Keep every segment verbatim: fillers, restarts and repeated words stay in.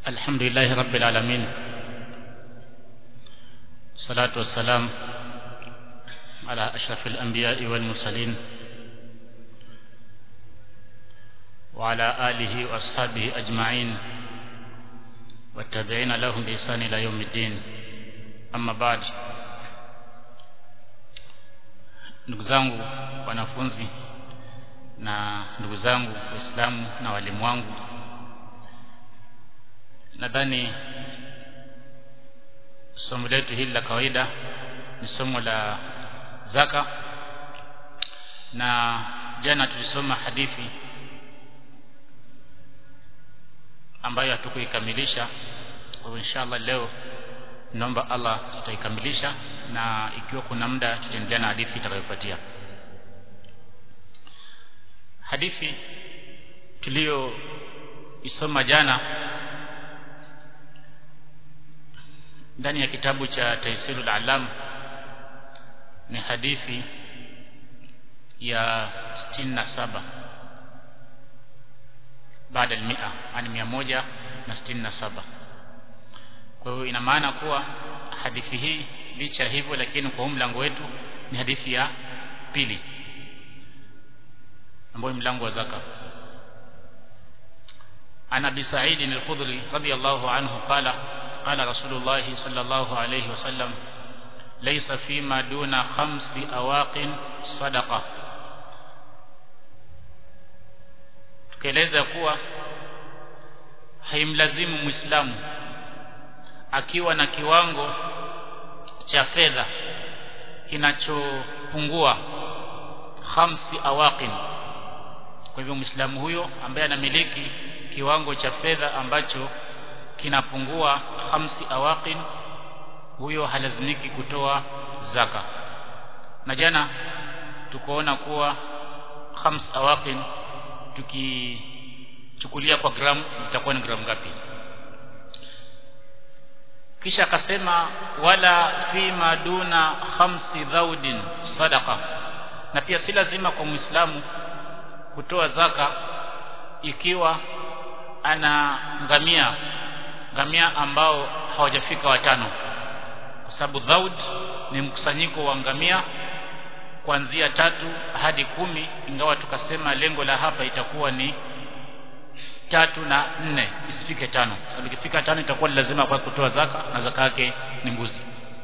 الحمد لله رب العالمين، الصلاة والسلام على أشرف الأنبياء والمرسلين وعلى آله وأصحابه أجمعين والتابعين لهم بإحسان إلى يوم الدين. أما بعد، ndugu zangu wanafunzi na ndugu zangu Waislamu na walimu wangu, nadhani somo letu hili la kawaida ni somo la zaka, na jana tulisoma hadithi ambayo hatukuikamilisha. Kwa inshallah leo naomba Allah tutaikamilisha, na ikiwa kuna muda tutaendelea na hadithi itakayofuatia. Hadithi tulio isoma jana ndani ya kitabu cha Taysirul Alam ni hadithi ya sitini na saba baada ya mia, yani mia moja na sitini na saba. Kwa hiyo ina maana kuwa hadithi hii licha hivyo, lakini kwa mlango wetu ni hadithi ya pili ambayo ni mlango wa zaka. Ana Abi Sa'id al-Khudri radiyallahu anhu qala qala Rasulullah sallallahu alayhi wasallam laysa fima duna khamsi awaqin sadaqa. Tukaeleza kuwa haimlazimu Muislamu akiwa na kiwango cha fedha kinachopungua khamsi awaqin. Kwa hivyo Muislamu huyo ambaye anamiliki kiwango cha fedha ambacho kinapungua khamsi awaqin, huyo halazimiki kutoa zaka. Na jana tukoona kuwa khamsi awaqin tukichukulia kwa gramu itakuwa ni gramu ngapi. Kisha akasema wala fima duna khamsi dhaudin sadaqa, na pia si lazima kwa Muislamu kutoa zaka ikiwa ana ngamia ngamia ambao hawajafika watano, kwa sababu dhaud ni mkusanyiko wa ngamia kuanzia tatu hadi kumi, ingawa tukasema lengo la hapa itakuwa ni tatu na nne, isifike tano. Sababu ikifika tano itakuwa lazima kwa kutoa zaka, na zaka yake ni mbuzi.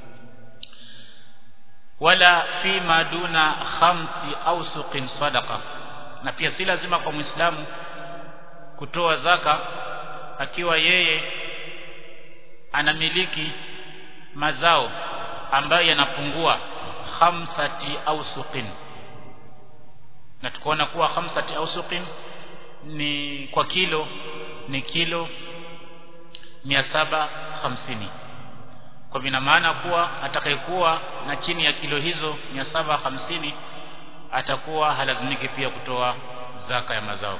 Wala fi maduna khamsi awsuqin sadaqa, na pia si lazima kwa Muislamu kutoa zaka akiwa yeye anamiliki mazao ambayo yanapungua khamsati awsuqin. Na tukaona kuwa khamsati awsuqin ni kwa kilo ni kilo mia saba hamsini. Kwa vina maana kuwa atakayekuwa na chini ya kilo hizo mia saba hamsini atakuwa halazimiki pia kutoa zaka ya mazao.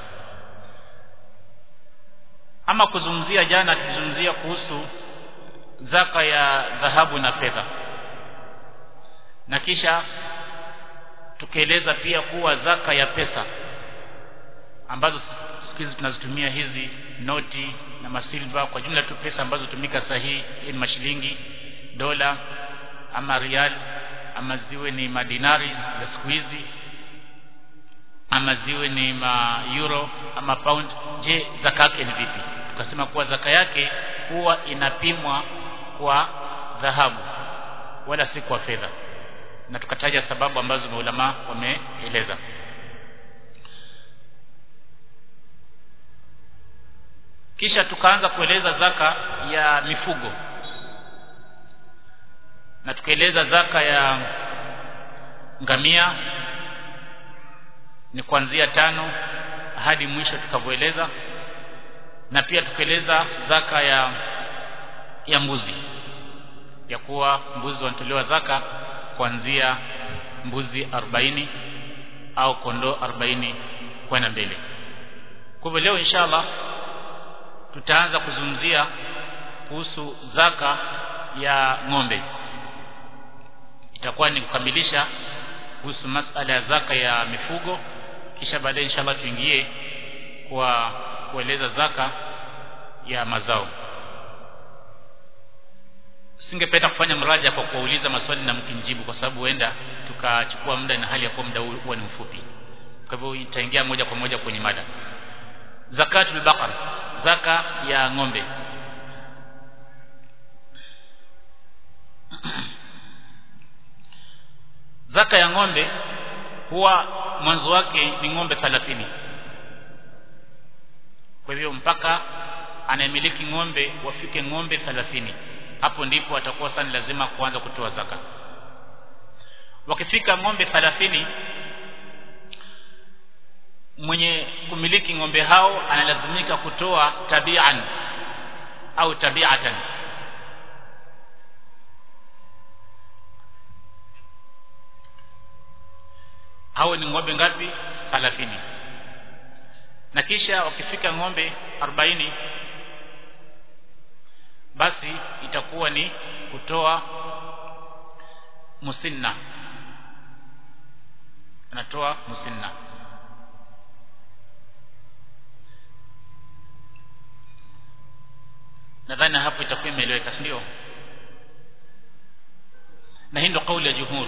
Ama kuzungumzia jana tulizungumzia kuhusu zaka ya dhahabu na fedha, na kisha tukaeleza pia kuwa zaka ya pesa ambazo siku hizi tunazitumia hizi noti na masilva, kwa jumla tu pesa ambazo tumika sahihi ni mashilingi, dola ama rial, ama ziwe ni madinari za siku hizi, ama ziwe ni ma euro ama pound. Je, zaka yake ni vipi? Tukasema kuwa zaka yake huwa inapimwa kwa dhahabu wala si kwa fedha, na tukataja sababu ambazo maulama wameeleza. Kisha tukaanza kueleza zaka ya mifugo, na tukaeleza zaka ya ngamia ni kuanzia tano hadi mwisho tukavyoeleza, na pia tukaeleza zaka ya ya mbuzi, ya kuwa mbuzi wanatolewa zaka kuanzia mbuzi arobaini au kondoo arobaini kwenda mbele. Kwa hivyo leo inshallah tutaanza kuzungumzia kuhusu zaka ya ng'ombe. Itakuwa ni kukamilisha kuhusu masala ya zaka ya mifugo, kisha baadaye inshallah tuingie kwa kueleza zaka ya mazao. singependa kufanya mraja kwa kuuliza maswali na mkimjibu, kwa sababu huenda tukachukua muda na hali ya kuwa muda huo ni mfupi. Kwa hivyo itaingia moja kwa moja kwenye mada. Zakatul baqar, zaka ya ng'ombe. Zaka ya ng'ombe huwa mwanzo wake ni ng'ombe thelathini. Kwa hivyo mpaka anayemiliki ng'ombe wafike ng'ombe thelathini, hapo ndipo atakuwa sana lazima kuanza kutoa zaka. Wakifika ng'ombe thelathini, mwenye kumiliki ng'ombe hao analazimika kutoa tabi'an au tabi'atan. Hao ni ng'ombe ngapi? thelathini. Na kisha wakifika ng'ombe arobaini, basi itakuwa ni kutoa musinna, anatoa musinna. Nadhani hapo itakuwa imeeleweka, ndio? Na hii ndio kauli ya jumhur,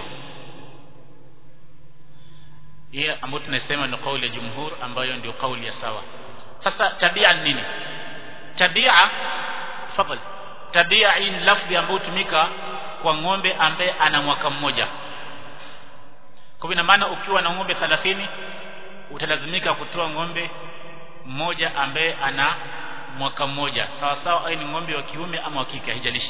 hii ambayo tunasema ni kauli ya jumhur, ambayo ndio kauli ya sawa. Sasa tabia nini? Tabia, fadhali, tabia ni lafzi ambayo hutumika kwa ng'ombe ambaye ana mwaka mmoja. Kwa hivyo maana ukiwa na ng'ombe thelathini utalazimika kutoa ng'ombe mmoja ambaye ana mwaka mmoja, sawa sawa ai ni ng'ombe wa kiume ama wa kike, haijalishi.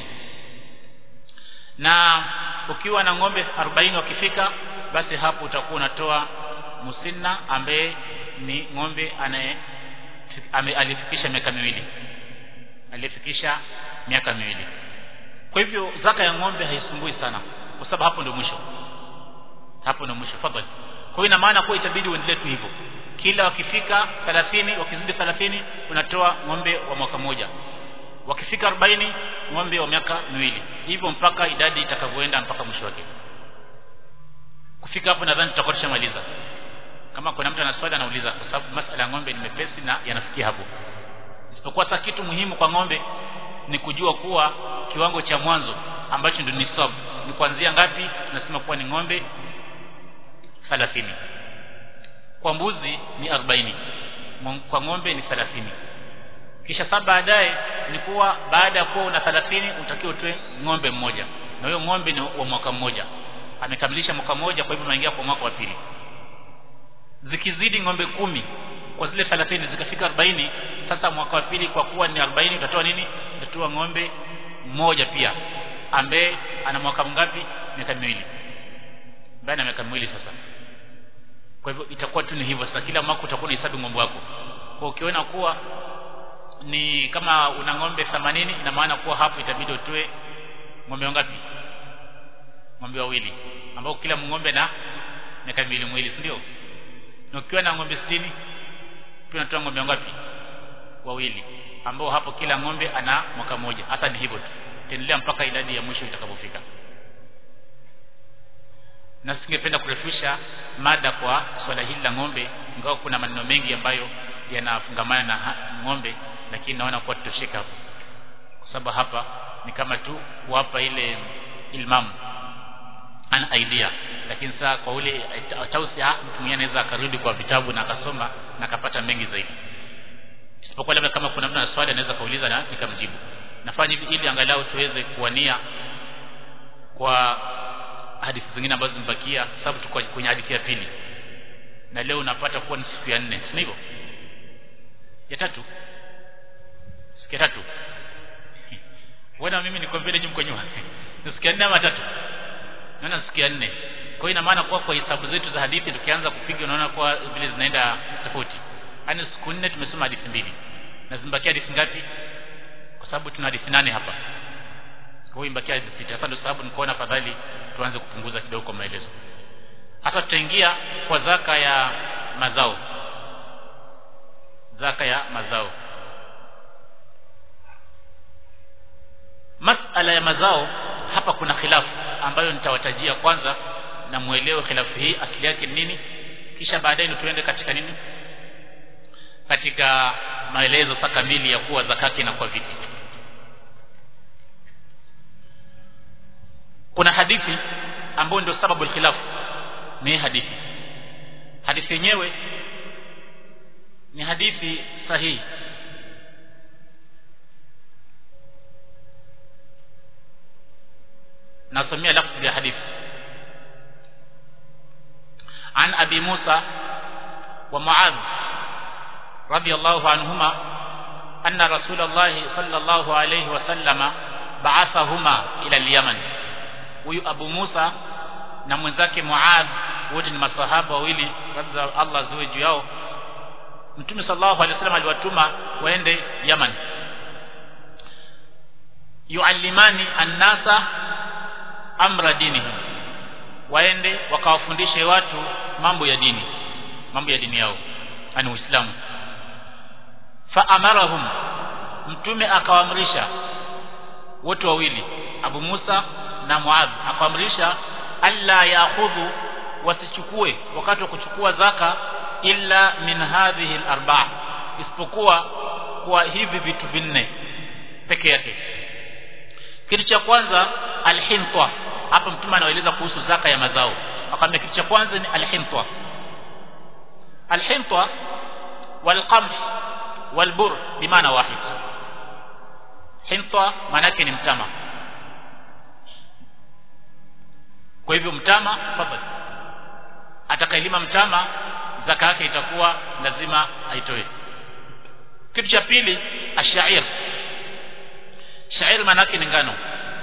Na ukiwa na ng'ombe arobaini wakifika, basi hapo utakuwa unatoa musinna ambaye ni ng'ombe anaye alifikisha miaka miwili, alifikisha miaka miwili. Kwa hivyo zaka ya ng'ombe haisumbui sana, kwa sababu hapo ndio mwisho, hapo ndio mwisho. Fadhali. Kwa hiyo ina maana kwa itabidi uendelee tu hivyo, kila wakifika thelathini, wakizidi thelathini unatoa ng'ombe wa mwaka mmoja, wakifika arobaini ng'ombe wa miaka miwili, hivyo mpaka idadi itakavyoenda mpaka mwisho wake. Kufika hapo nadhani tutakuwa tushamaliza. Kama kuna mtu ana swali anauliza, kwa sababu masuala ya ng'ombe ni mepesi na yanafikia hapo. Isipokuwa sasa kitu muhimu kwa ng'ombe ni kujua kuwa kiwango cha mwanzo ambacho ndio nisab ni kuanzia ngapi. Tunasema kuwa ni ng'ombe thelathini. Kwa mbuzi ni arobaini, kwa ng'ombe ni thelathini. Kisha sasa baadaye ni kuwa baada ya kuwa una thelathini utakiwa utoe ng'ombe mmoja, na huyo ng'ombe ni wa mwaka mmoja, amekamilisha mwaka mmoja, kwa hivyo unaingia kwa mwaka wa pili. Zikizidi ng'ombe kumi kwa zile thelathini zikafika arobaini, sasa mwaka wa pili kwa kuwa ni arobaini utatoa nini? Utatoa ng'ombe mmoja pia ambaye ana mwaka mngapi? Miaka miwili. Baada ya miaka miwili sasa. Kwa hivyo itakuwa tu ni hivyo. Sasa kila mwaka utakuwa unahesabu ng'ombe wako. Kwa ukiona kuwa ni kama una ng'ombe themanini, ina maana kuwa hapo itabidi utoe ng'ombe wangapi? Ng'ombe wawili, ambao kila ng'ombe na miaka miwili mwili, ndio? Na ukiwa na ng'ombe sitini tunatoa ng'ombe wangapi? Wawili, ambao hapo kila ng'ombe ana mwaka mmoja. Hata ni hivyo tu, tendelea mpaka idadi ya mwisho itakapofika. Na singependa kurefusha mada kwa swala hili la ng'ombe, ingawa kuna maneno mengi ambayo yanafungamana na ng'ombe, lakini naona kwa tutosheka hapo, kwa sababu hapa ni kama tu kuwapa ile ilmamu ana idea. Lakini sasa kwa ule tausia, mtu mwingine anaweza akarudi kwa vitabu na akasoma na akapata mengi zaidi. Isipokuwa labda kama kuna mtu ana swali anaweza kauliza na nikamjibu. Nafanya hivi ili angalau tuweze kuwania kwa hadithi zingine ambazo zimebakia, sababu tuko kwenye hadithi ya pili na leo unapata kuwa ni siku ya nne, si hivyo? Ya tatu, siku ya tatu. Wana mimi niko mbele nyuma kwa nyuma. Ni siku ya nne ama tatu? Naona siku ya nne. Kwa hiyo ina maana kwa kwa hesabu zetu za hadithi tukianza kupiga unaona kwa vile zinaenda tofauti. Yaani siku nne tumesoma hadithi mbili. Na zimebakia hadithi ngapi? Kwa sababu tuna hadithi nane hapa. Kwa hiyo imebakia hadithi sita. Sasa ndio sababu nikaona afadhali tuanze kupunguza kidogo kwa maelezo. Hata tutaingia kwa zaka ya mazao. Zaka ya mazao. Masala ya mazao hapa kuna khilafu ambayo nitawatajia kwanza na muelewe khilafu hii asili yake nini, kisha baadaye tuende katika nini, katika maelezo sasa kamili ya kuwa zakati na kwa vipi. hadithi ambayo ndio sababu al-khilaf ni hadithi hadithi yenyewe ni hadithi sahihi nasomea lafzi ya hadithi an abi Musa wa Muadh radiyallahu anhuma anna Rasulullah sallallahu alayhi wasallama ba'athahuma ila al-Yaman. Huyu Abu Musa na mwenzake Muadh wote ni masahaba wawili radhi Allah ziwe juu yao. Mtume sallallahu alayhi wasallam aliwatuma waende Yaman yuallimani an-nasa amra dinihim, waende wakawafundishe watu mambo ya dini mambo ya dini yao ani Uislamu. Fa amarahum, mtume akawaamrisha wote wawili Abu Musa na Muadh akawaamrisha alla ya'khudhu, wasichukue wakati wa kuchukua zaka illa min hadhihi al-arba'a, isipokuwa kwa hivi vitu vinne peke yake. Kitu cha kwanza al-hintwa. Hapa mtume anaeleza kuhusu zaka ya mazao, akamwambia kitu cha kwanza ni al-hintwa. Al-hintwa wal-qamh wal-bur bimaana wahid. Hintwa maana yake ni mtama. Kwa hivyo mtama fadhali atakailima mtama zaka yake itakuwa lazima aitoe. Kitu cha pili ash-sha'ir. Sha'ir maana yake ni ngano.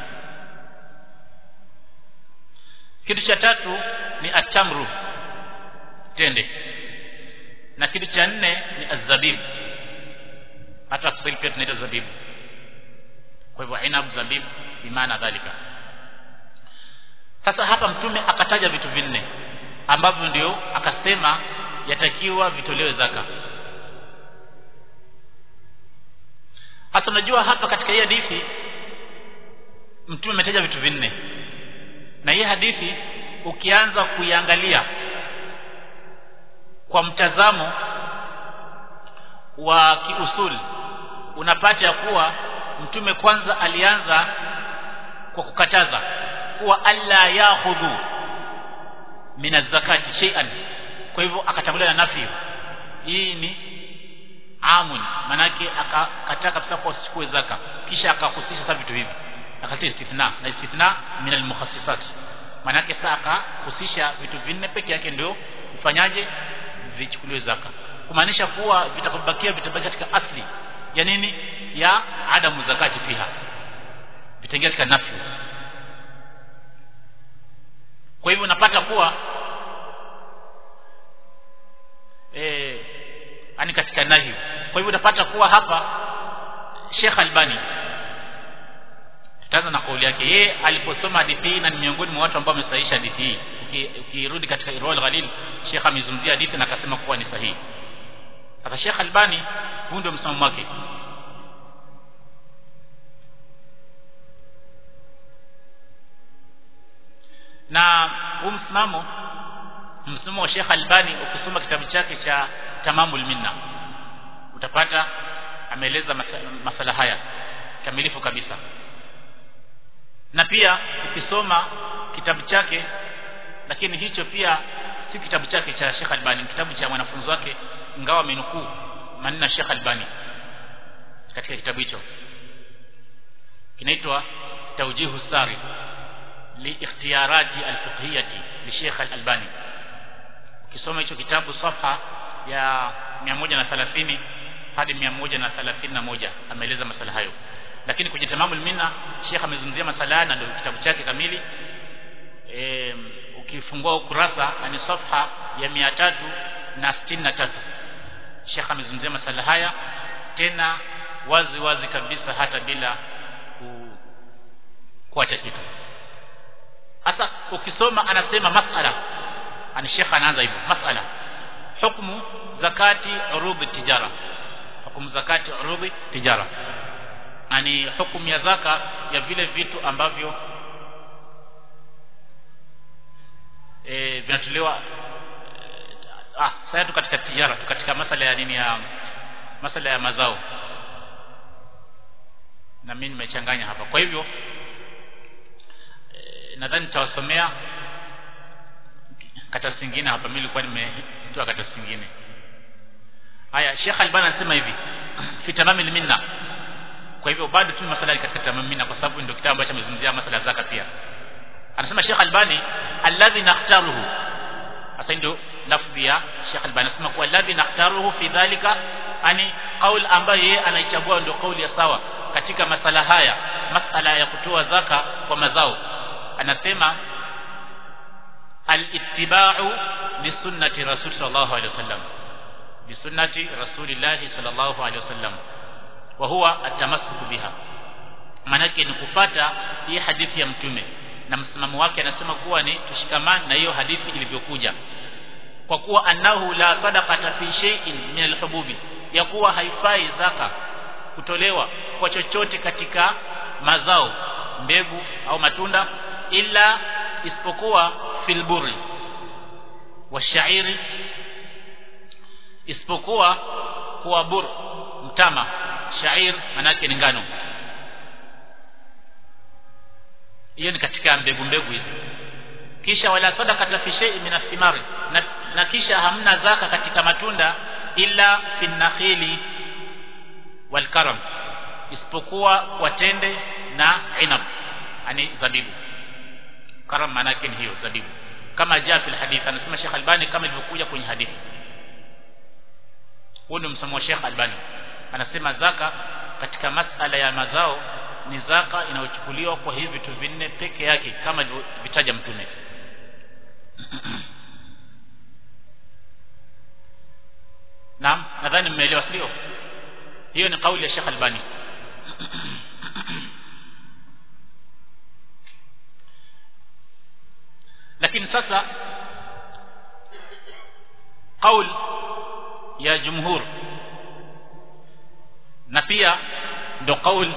Kitu cha tatu ni atamru, tende. Na kitu cha nne ni azabib, hata kusili pia tunaita zabibu. Kwa hivyo inab, zabib bimaana dhalika. Sasa hapa mtume akataja vitu vinne ambavyo ndio akasema yatakiwa vitolewe zaka. Hata unajua hapa katika hii hadithi mtume ametaja vitu vinne, na hii hadithi ukianza kuiangalia kwa mtazamo wa kiusul unapata ya kuwa mtume kwanza alianza kwa kukataza kuwa alla ya'khudhu min az-zakati shay'an. Kwa hivyo akatangulia na nafi. Hii ni amun, manake akakataa kabisa kwa usichukue zaka, kisha akahusisha sasa vitu hivi akatia istithna, na istithna min al-mukhassisat, manake sasa akahusisha vitu vinne peke yake ndio ufanyaje vichukuliwe zaka, kumaanisha kuwa vitakabakia vitabaki katika asli ya nini ya adamu zakati fiha, vitaingia katika nafi. Kwa hivyo unapata kuwa eh ani katika nahi. Kwa hivyo unapata kuwa hapa Sheikh Albani, tutaanza na kauli yake yeye aliposoma hadithi, na ni miongoni mwa watu ambao wamesahihisha hadithi hii. Ukirudi katika Irwal Ghalil, Sheikh amezungumzia hadithi na akasema kuwa ni sahihi. Sasa Sheikh Albani huyu ndio msimamo wake. Na huu msimamo msimamo wa Sheikh Albani ukisoma kitabu chake cha Tamamul Minna utapata ameeleza masala, masala haya kamilifu kabisa. Na pia ukisoma kitabu chake, lakini hicho pia si kitabu chake cha Sheikh Albani, kitabu cha mwanafunzi wake, ingawa amenukuu maneno ya Sheikh Albani katika kitabu hicho, kinaitwa Tawjihu Sari li ikhtiyarati al-fiqhiyati li Sheikh Al-Albani. Ukisoma hicho kitabu safha ya mia moja na thelathini hadi mia moja na thelathini na moja ameeleza masala hayo. Lakini kwenye Tamamul Minna Sheikh amezungumzia masala na ndio kitabu chake kamili. E, ukifungua ukurasa ni safha ya mia tatu na sitini na tatu Sheikh amezungumzia masala haya tena wazi wazi kabisa, hata bila ku kuacha kitu. Hata ukisoma anasema masala, ani Sheikh anaanza hivyo, masala hukumu zakati urudhi tijara, hukumu zakati urudhi tijara, ani hukumu ya zaka ya vile vitu ambavyo e, vinatolewa ah sasa tu katika tijara, katika masala ya nini, ya masala ya mazao, na mimi nimechanganya hapa. Kwa hivyo e, nadhani nitawasomea kata zingine hapa. Mimi nilikuwa nimetoa kata zingine. Haya, Sheikh Albani anasema hivi fi tamamil minna. Kwa hivyo bado tu masala katika tamamil minna, kwa sababu ndio kitabu ambacho amezungumzia masala ya zaka pia. Anasema Sheikh Albani alladhi nakhtaruhu, hasa ndio lafzi ya Sheikh Albani, anasema kwa alladhi nakhtaruhu fi dhalika, ani kauli ambayo yeye anaichagua ndio kauli ya sawa katika masala haya, masala ya kutoa zaka kwa mazao. Anasema al-ittiba'u li sunnati rasul sallallahu alaihi wasallam, bi sunnati rasulillah sallallahu alaihi wasallam, wa huwa at-tamassuk biha. Maana yake ni kufuata hii hadithi ya mtume, na msimamo wake anasema kuwa ni tushikamane na hiyo hadithi ilivyokuja, kwa kuwa annahu la sadaqata fi shay'in min al-hububi, ya kuwa haifai zaka kutolewa kwa chochote katika mazao, mbegu au matunda, illa isipokuwa fil burri wa shairi, isipokuwa kwa bur, mtama, shair manake ni ngano. Hiyo ni katika mbegu mbegu hizi. Kisha wala sadaqata fi shay'in min athimari, na, na kisha hamna zaka katika matunda illa fi nakhili wal karam, isipokuwa kwa tende na inab, yani zabibu. Karam maana yake ni hiyo zabibu, kama jaa fil hadith. Anasema Sheikh Albani kama ilivyokuja kwenye hadithi. Huo ndio msamo wa Sheikh Albani, anasema zaka katika masala ya mazao ni zaka inayochukuliwa kwa hivi vitu vinne peke yake kama vitaja mtume. Naam, nadhani mmeelewa sio? Hiyo ni kauli ya Sheikh Albani. Lakini sasa kauli ya jumhur, na pia ndo kauli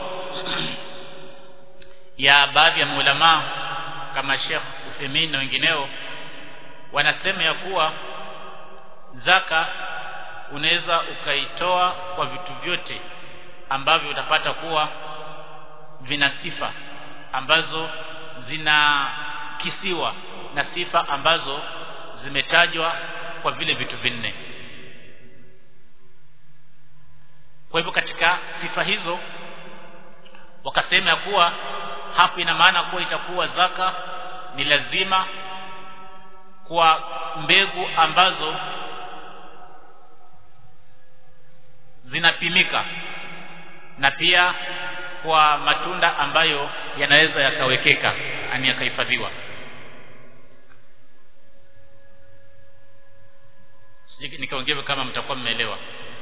ya baadhi ya maulama kama Sheikh Uthaymeen na wengineo, wanasema ya kuwa zaka unaweza ukaitoa kwa vitu vyote ambavyo utapata kuwa vina sifa ambazo zina kisiwa na sifa ambazo zimetajwa kwa vile vitu vinne. Kwa hivyo katika sifa hizo wakasema ya kuwa hapo ina maana kuwa itakuwa zaka ni lazima kwa mbegu ambazo zinapimika, na pia kwa matunda ambayo yanaweza yakawekeka, ani yakahifadhiwa. Sijui nikaongea kama mtakuwa mmeelewa.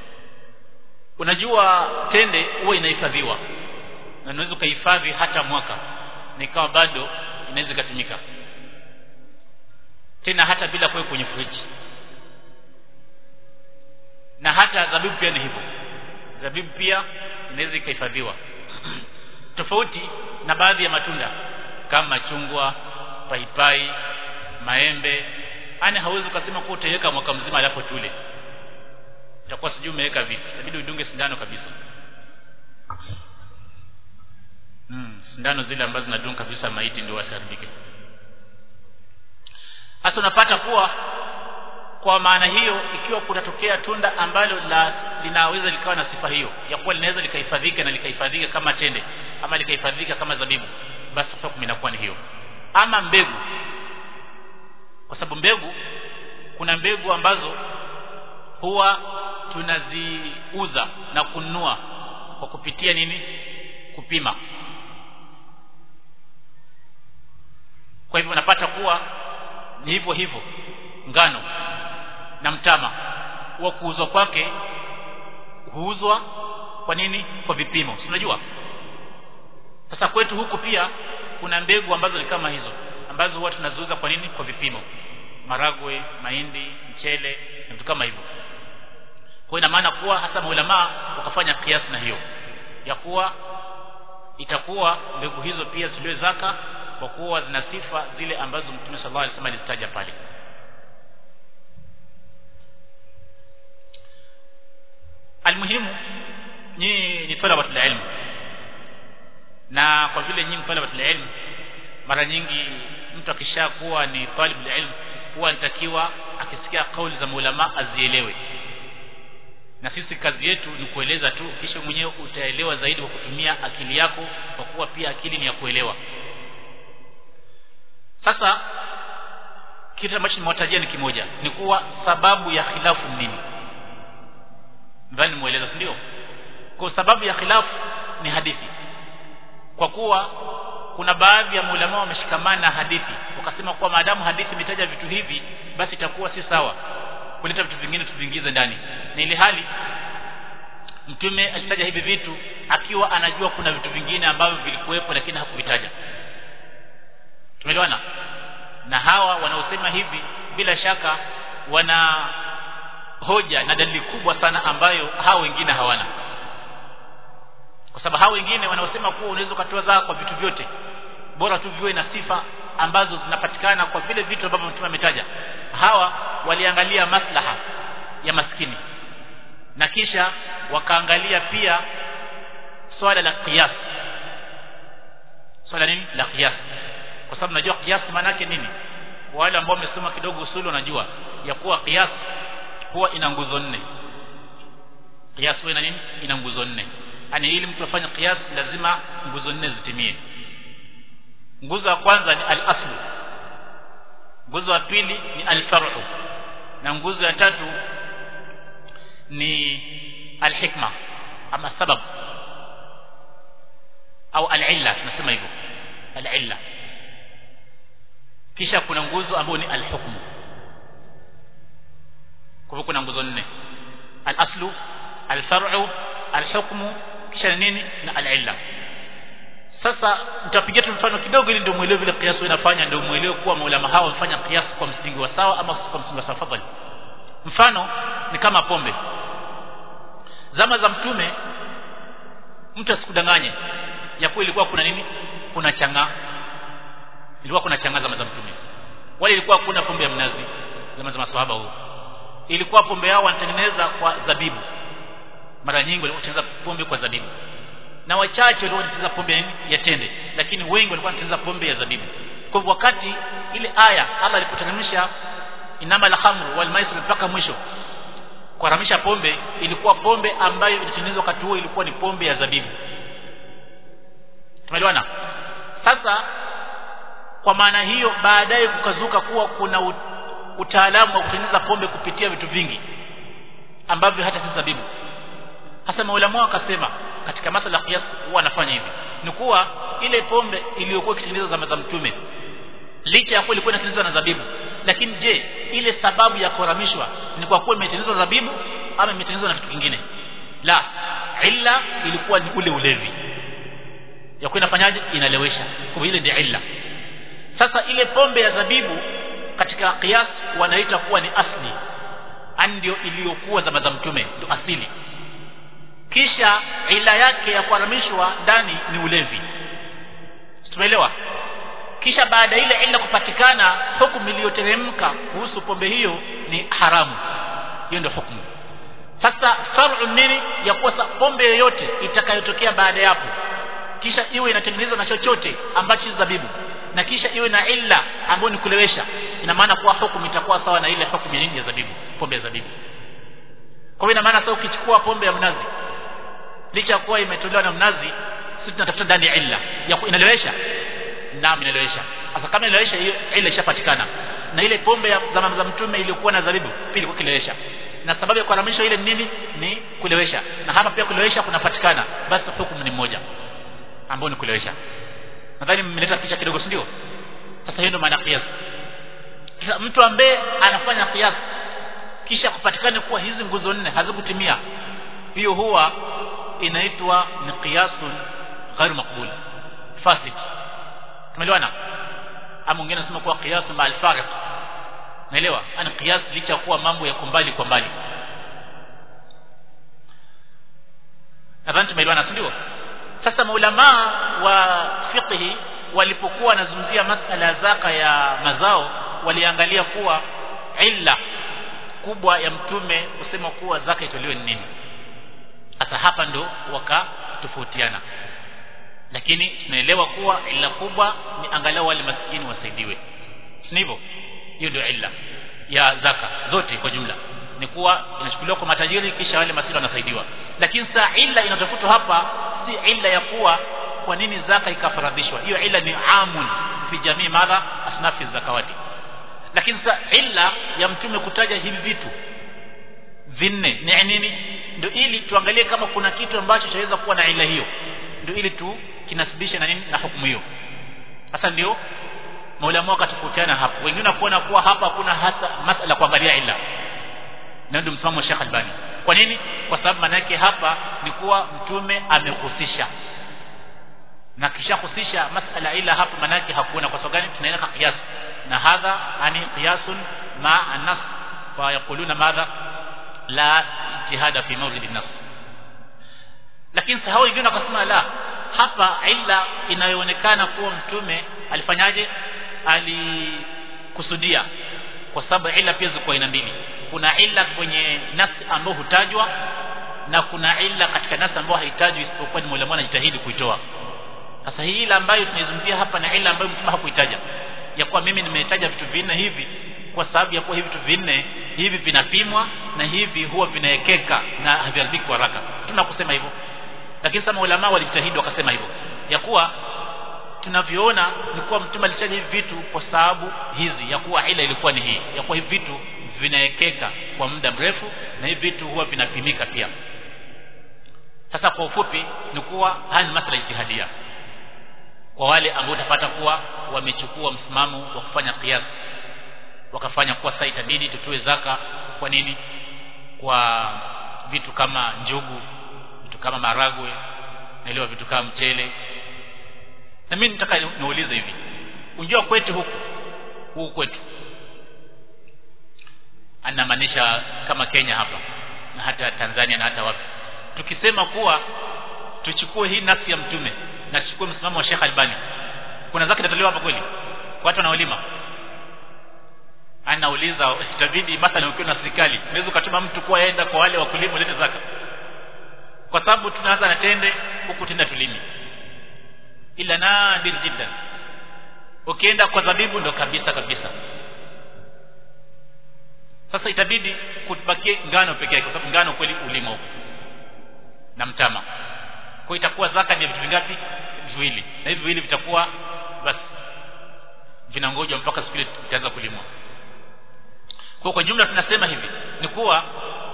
Unajua tende huwa inahifadhiwa, na unaweza kuhifadhi hata mwaka nikawa bado inaweza kutumika tena hata bila kuweka kwenye friji. Na hata zabibu pia ni hivyo, zabibu pia inaweza kuhifadhiwa. Tofauti na baadhi ya matunda kama chungwa, paipai, maembe, ani hauwezi kusema kwa utaweka mwaka mzima alafu tule. Itakuwa sijui umeweka vipi, itabidi udunge sindano kabisa. Mm, sindano zile ambazo zinadunga kabisa maiti ndio washaribike. Hasa unapata kuwa kwa maana hiyo, ikiwa kutatokea tunda ambalo la linaweza likawa na sifa hiyo ya kuwa linaweza likahifadhika na likahifadhika kama tende ama likahifadhika kama zabibu, basi hukumu inakuwa ni hiyo. Ama mbegu, kwa sababu mbegu, kuna mbegu ambazo huwa tunaziuza na kununua kwa kupitia nini? Kupima. Kwa hivyo unapata kuwa ni hivyo hivyo ngano na mtama wa kuuzwa kwake huuzwa kwa nini? Kwa vipimo, si unajua? Sasa kwetu huku pia kuna mbegu ambazo ni kama hizo ambazo huwa tunaziuza kwa nini? Kwa vipimo. Maragwe, mahindi, mchele na vitu kama hivyo. Kwa ina maana kuwa hasa maulama wakafanya kiasi na hiyo ya kuwa itakuwa mbegu hizo pia ziliwe zaka kwa kuwa zina sifa zile ambazo Mtume sallallahu alaihi wasallam alizitaja pale. Almuhimu ni ni talabatul ilm, na kwa vile nyinyi talabatul ilm mara nyingi mtu akishakuwa ni talib ilm huwa anatakiwa akisikia kauli za maulama azielewe, na sisi kazi yetu ni kueleza tu, kisha mwenyewe utaelewa zaidi kwa kutumia akili yako, kwa kuwa pia akili ni ya kuelewa. Sasa kitu ambacho nimewatajia ni kimoja, ni kuwa sababu ya khilafu nini, ndani mueleza, ndio kwa sababu ya khilafu ni hadithi, kwa kuwa kuna baadhi ya maulama wameshikamana na hadithi wakasema kuwa maadamu hadithi imetaja vitu hivi basi itakuwa si sawa kuleta vitu vingine tuviingize ndani, na ile hali mtume alitaja hivi vitu akiwa anajua kuna vitu vingine ambavyo vilikuwepo lakini hakuvitaja. Tumeelewana? Na hawa wanaosema hivi bila shaka wana hoja na dalili kubwa sana ambayo hao wengine hawana, kwa sababu hao wengine wanaosema kuwa unaweza kutoa zaka kwa vitu vyote, bora tu viwe na sifa ambazo zinapatikana kwa vile vitu ambavyo mtume ametaja. Hawa waliangalia maslaha ya maskini na kisha wakaangalia pia swala la qiyas. Swala nini la qiyas? Kwa sababu najua qiyas maana yake nini. Wale ambao wamesoma kidogo usuli wanajua ya kuwa qiyas huwa ina nguzo nne. Qiyas huwa ina nini? Ina nguzo nne. Yaani ili mtu afanye qiyas lazima nguzo nne zitimie. Nguzo ya kwanza ni al-aslu, nguzo ya pili ni al-far'u, na nguzo ya tatu ni al-hikma ama sabab au al-illa, tunasema hivyo al-illa. Kisha kuna nguzo ambayo ni al-hukmu. Kwa hivyo kuna nguzo nne: al-aslu, al-far'u, al-hukmu, kisha nini na al-illa. Sasa nitapigia tu mfano kidogo ili ndio muelewe vile qiyas inafanya, ndio muelewe kuwa maulama hao wamefanya qiyas kwa msingi wa sawa ama kwa msingi wa sawa. Fadhali, mfano ni kama pombe. Zama za mtume mtu asikudanganye ya kuwa ilikuwa kuna nini, kuna changa, ilikuwa kuna changa zama za mtume. Wale ilikuwa kuna pombe ya mnazi zama za maswahaba huo, ilikuwa pombe yao wanatengeneza kwa zabibu. Mara nyingi walikuwa wanatengeneza pombe kwa zabibu, na wachache walikuwa wanatengeneza pombe ya tende, lakini wengi walikuwa wanatengeneza pombe ya zabibu. Kwa hivyo wakati ile aya Allah alipoteremsha inama al-khamru wal maisir mpaka mwisho kuharamisha pombe, ilikuwa pombe ambayo ilitengenezwa wakati huo ilikuwa ni pombe ya zabibu. Tumeelewana? Sasa kwa maana hiyo baadaye kukazuka kuwa kuna utaalamu wa kutengeneza pombe kupitia vitu vingi ambavyo hata si zabibu. Hasa maulama wakasema katika masala ya qiyas huwa anafanya hivi, ni kuwa ile pombe iliyokuwa ikitengenezwa zama za mtume licha ya kuwa ilikuwa inatengenezwa na zabibu, lakini je, ile sababu ya kuharamishwa ni kwa kuwa imetengenezwa zabibu ama imetengenezwa na kitu kingine? La, illa ilikuwa ni ule ulevi ya kuwa inafanyaje, inalewesha. Kwa ile ndio illa. Sasa ile pombe ya zabibu katika qiyas wanaita kuwa ni asli, ndio iliyokuwa zama za mtume, ndio asili. Kisha ila yake ya kuharamishwa ndani ni ulevi. Tumeelewa? Kisha baada ile ila kupatikana, hukumu iliyoteremka kuhusu pombe hiyo ni haramu. Hiyo ndio hukumu. Sasa far'u nini ya kuwa pombe yoyote itakayotokea baada ya hapo, kisha iwe inatengenezwa na chochote ambacho ni zabibu, na kisha iwe na illa ambayo ni kulewesha, ina maana kuwa hukumu itakuwa sawa na ile hukumu ya zabibu, pombe ya zabibu. Kwa hiyo ina maana sasa ukichukua pombe ya mnazi licha kuwa imetolewa na mnazi, sisi tunatafuta ndani ya illa ya inalewesha. Naam, inalewesha. Sasa kama inalewesha, hiyo illa ishapatikana, na ile pombe ya zama za mtume iliyokuwa na zabibu pia ilikuwa kilewesha, na sababu ya kuharamisha ile nini ni kulewesha, na hapa pia kulewesha kunapatikana, basi hukumu ni moja ambayo ni kulewesha. Nadhani mmeleta picha kidogo, si ndio? Sasa hiyo ndio maana qiyas. Sasa mtu ambaye anafanya qiyas kisha kupatikana kuwa hizi nguzo nne hazikutimia, hiyo huwa inaitwa ni qiyasun ghairu maqbul, fasid. Tumeelewana? Ama mwingine anasema kuwa qiyasun ma'al fariq. Naelewa? Ana qiyas licha kuwa mambo ya kumbali kwa mbali. Nadhani tumeelewana, ndio? Sasa maulama wa fiqh walipokuwa wanazungumzia masala zaka ya mazao, waliangalia kuwa illa kubwa ya mtume kusema kuwa zaka itolewe nini. Sasa hapa ndo wakatofautiana, lakini tunaelewa kuwa illa kubwa ni angalau wale maskini wasaidiwe, si hivyo? Hiyo ndio illa ya zaka zote kwa jumla, ni kuwa inachukuliwa kwa matajiri kisha wale maskini wanasaidiwa. Lakini saa illa inatafutwa hapa si illa ya kuwa kwa nini zaka ikafaradhishwa, hiyo illa ni amun fi jamii madha asnafi zakawati. Lakini saa illa ya mtume kutaja hivi vitu vinne ni nini, ndio ili tuangalie kama kuna kitu ambacho chaweza kuwa na illa hiyo, ndio ili tu kinasibisha na nini na hukumu hiyo. Sasa ndio maulama wakatofautiana hapo, wengine kuona kuwa hapa kuna hata masala kuangalia illa, na ndio msimamo wa Sheikh Albani. Kwa nini? Kwa sababu maana yake hapa ni kuwa mtume amehusisha, na kisha kusisha masala ila hapa maana yake hakuna. Kwa sababu gani? Tunaenda qiyas, na hadha ani qiyasun ma an-nas fa yaquluna madha la ijtihada fi mawjid an-nas. Lakini sahau wengine wakasema la, hapa illa inayoonekana kuwa mtume alifanyaje, alikusudia, kwa sababu illa pia ziko aina mbili. Kuna illa kwenye nafsi ambayo hutajwa, na kuna illa katika nafsi ambayo haitajwi isipokuwa ni Mola anajitahidi kuitoa. Sasa hii illa ambayo tunaizungumzia hapa na illa ambayo mtume hakuitaja, ya kuwa mimi nimetaja vitu vinne hivi kwa sababu ya kuwa hivi vitu vinne hivi vinapimwa na hivi huwa vinaekeka na haviharibiki haraka, tunakusema hivyo. Lakini sasa ulama walijitahidi wakasema hivyo, ya kuwa tunavyoona ni kuwa mtume alitaja hivi vitu kwa sababu hizi, ya kuwa ila ilikuwa ni hii, ya kuwa hivi vitu vinaekeka kwa muda mrefu na hivi vitu huwa vinapimika pia. Sasa kwa ufupi ni kuwa haya ni masala ijtihadia kwa wale ambao utapata kuwa wamechukua msimamo wa kufanya qiyas, wakafanya kuwa sasa itabidi tutoe zaka. Kwa nini? Kwa vitu kama njugu, vitu kama maragwe, naelewa vitu kama mchele. Na mimi nataka niulize hivi, unjua kwetu huku huku kwetu anamaanisha kama Kenya hapa na hata Tanzania na hata wapi, tukisema kuwa tuchukue hii nafsi ya mtume na tuchukue msimamo wa Sheikh Albani, kuna zaka itatolewa hapa kweli kwa watu wanaolima? Anauliza, itabidi mathalan ukiwa na serikali unaweza kutuma mtu kwa aenda kwa wale wakulima lete zaka, kwa sababu tunaanza na tende huku tenda tulimi, ila nadir jiddan. Ukienda kwa zabibu ndo kabisa kabisa. Sasa itabidi kubakie ngano pekee yake, kwa sababu ngano kweli ulima huko na mtama. Kwa itakuwa zaka ni vitu vingapi? Viwili, na hivi viwili vitakuwa basi vinangoja mpaka siku ile itaanza kulimwa. Kwa kwa jumla tunasema hivi ni kuwa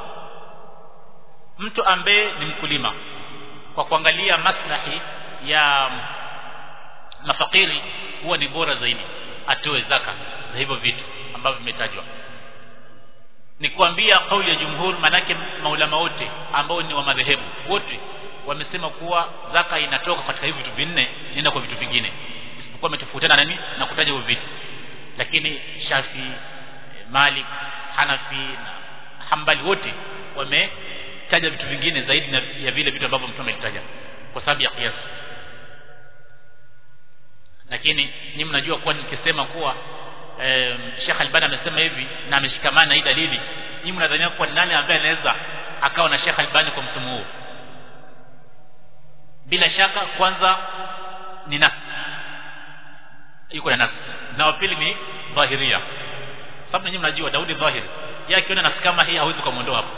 mtu ambaye ni mkulima, kwa kuangalia maslahi ya mafakiri, huwa ni bora zaidi atoe zaka za hivyo vitu ambavyo vimetajwa. Ni kuambia kauli ya jumhur, manake maulama wote ambao ni wa madhehebu wote wamesema kuwa zaka inatoka katika hivi vitu vinne inaenda kwa vitu vingine, isipokuwa umetofautiana nani na kutaja hivyo vitu. Lakini Shafi, Malik, Hanafi na Hanbali wote wametaja vitu vingine zaidi ya vile vitu ambavyo mtume alitaja kwa sababu ya qiyas. Lakini ni mnajua kwa nikisema kuwa eh, Sheikh Albani amesema hivi na ameshikamana na hii dalili, ni mnadhania kwa nani ambaye anaweza akawa na Sheikh Albani kwa msomo huu? Bila shaka kwanza ni nas, yuko na nas, na wa pili ni dhahiria, sababu nyinyi mnajua Daudi dhahiri, yeye akiona nas kama hii hawezi kumuondoa hapo.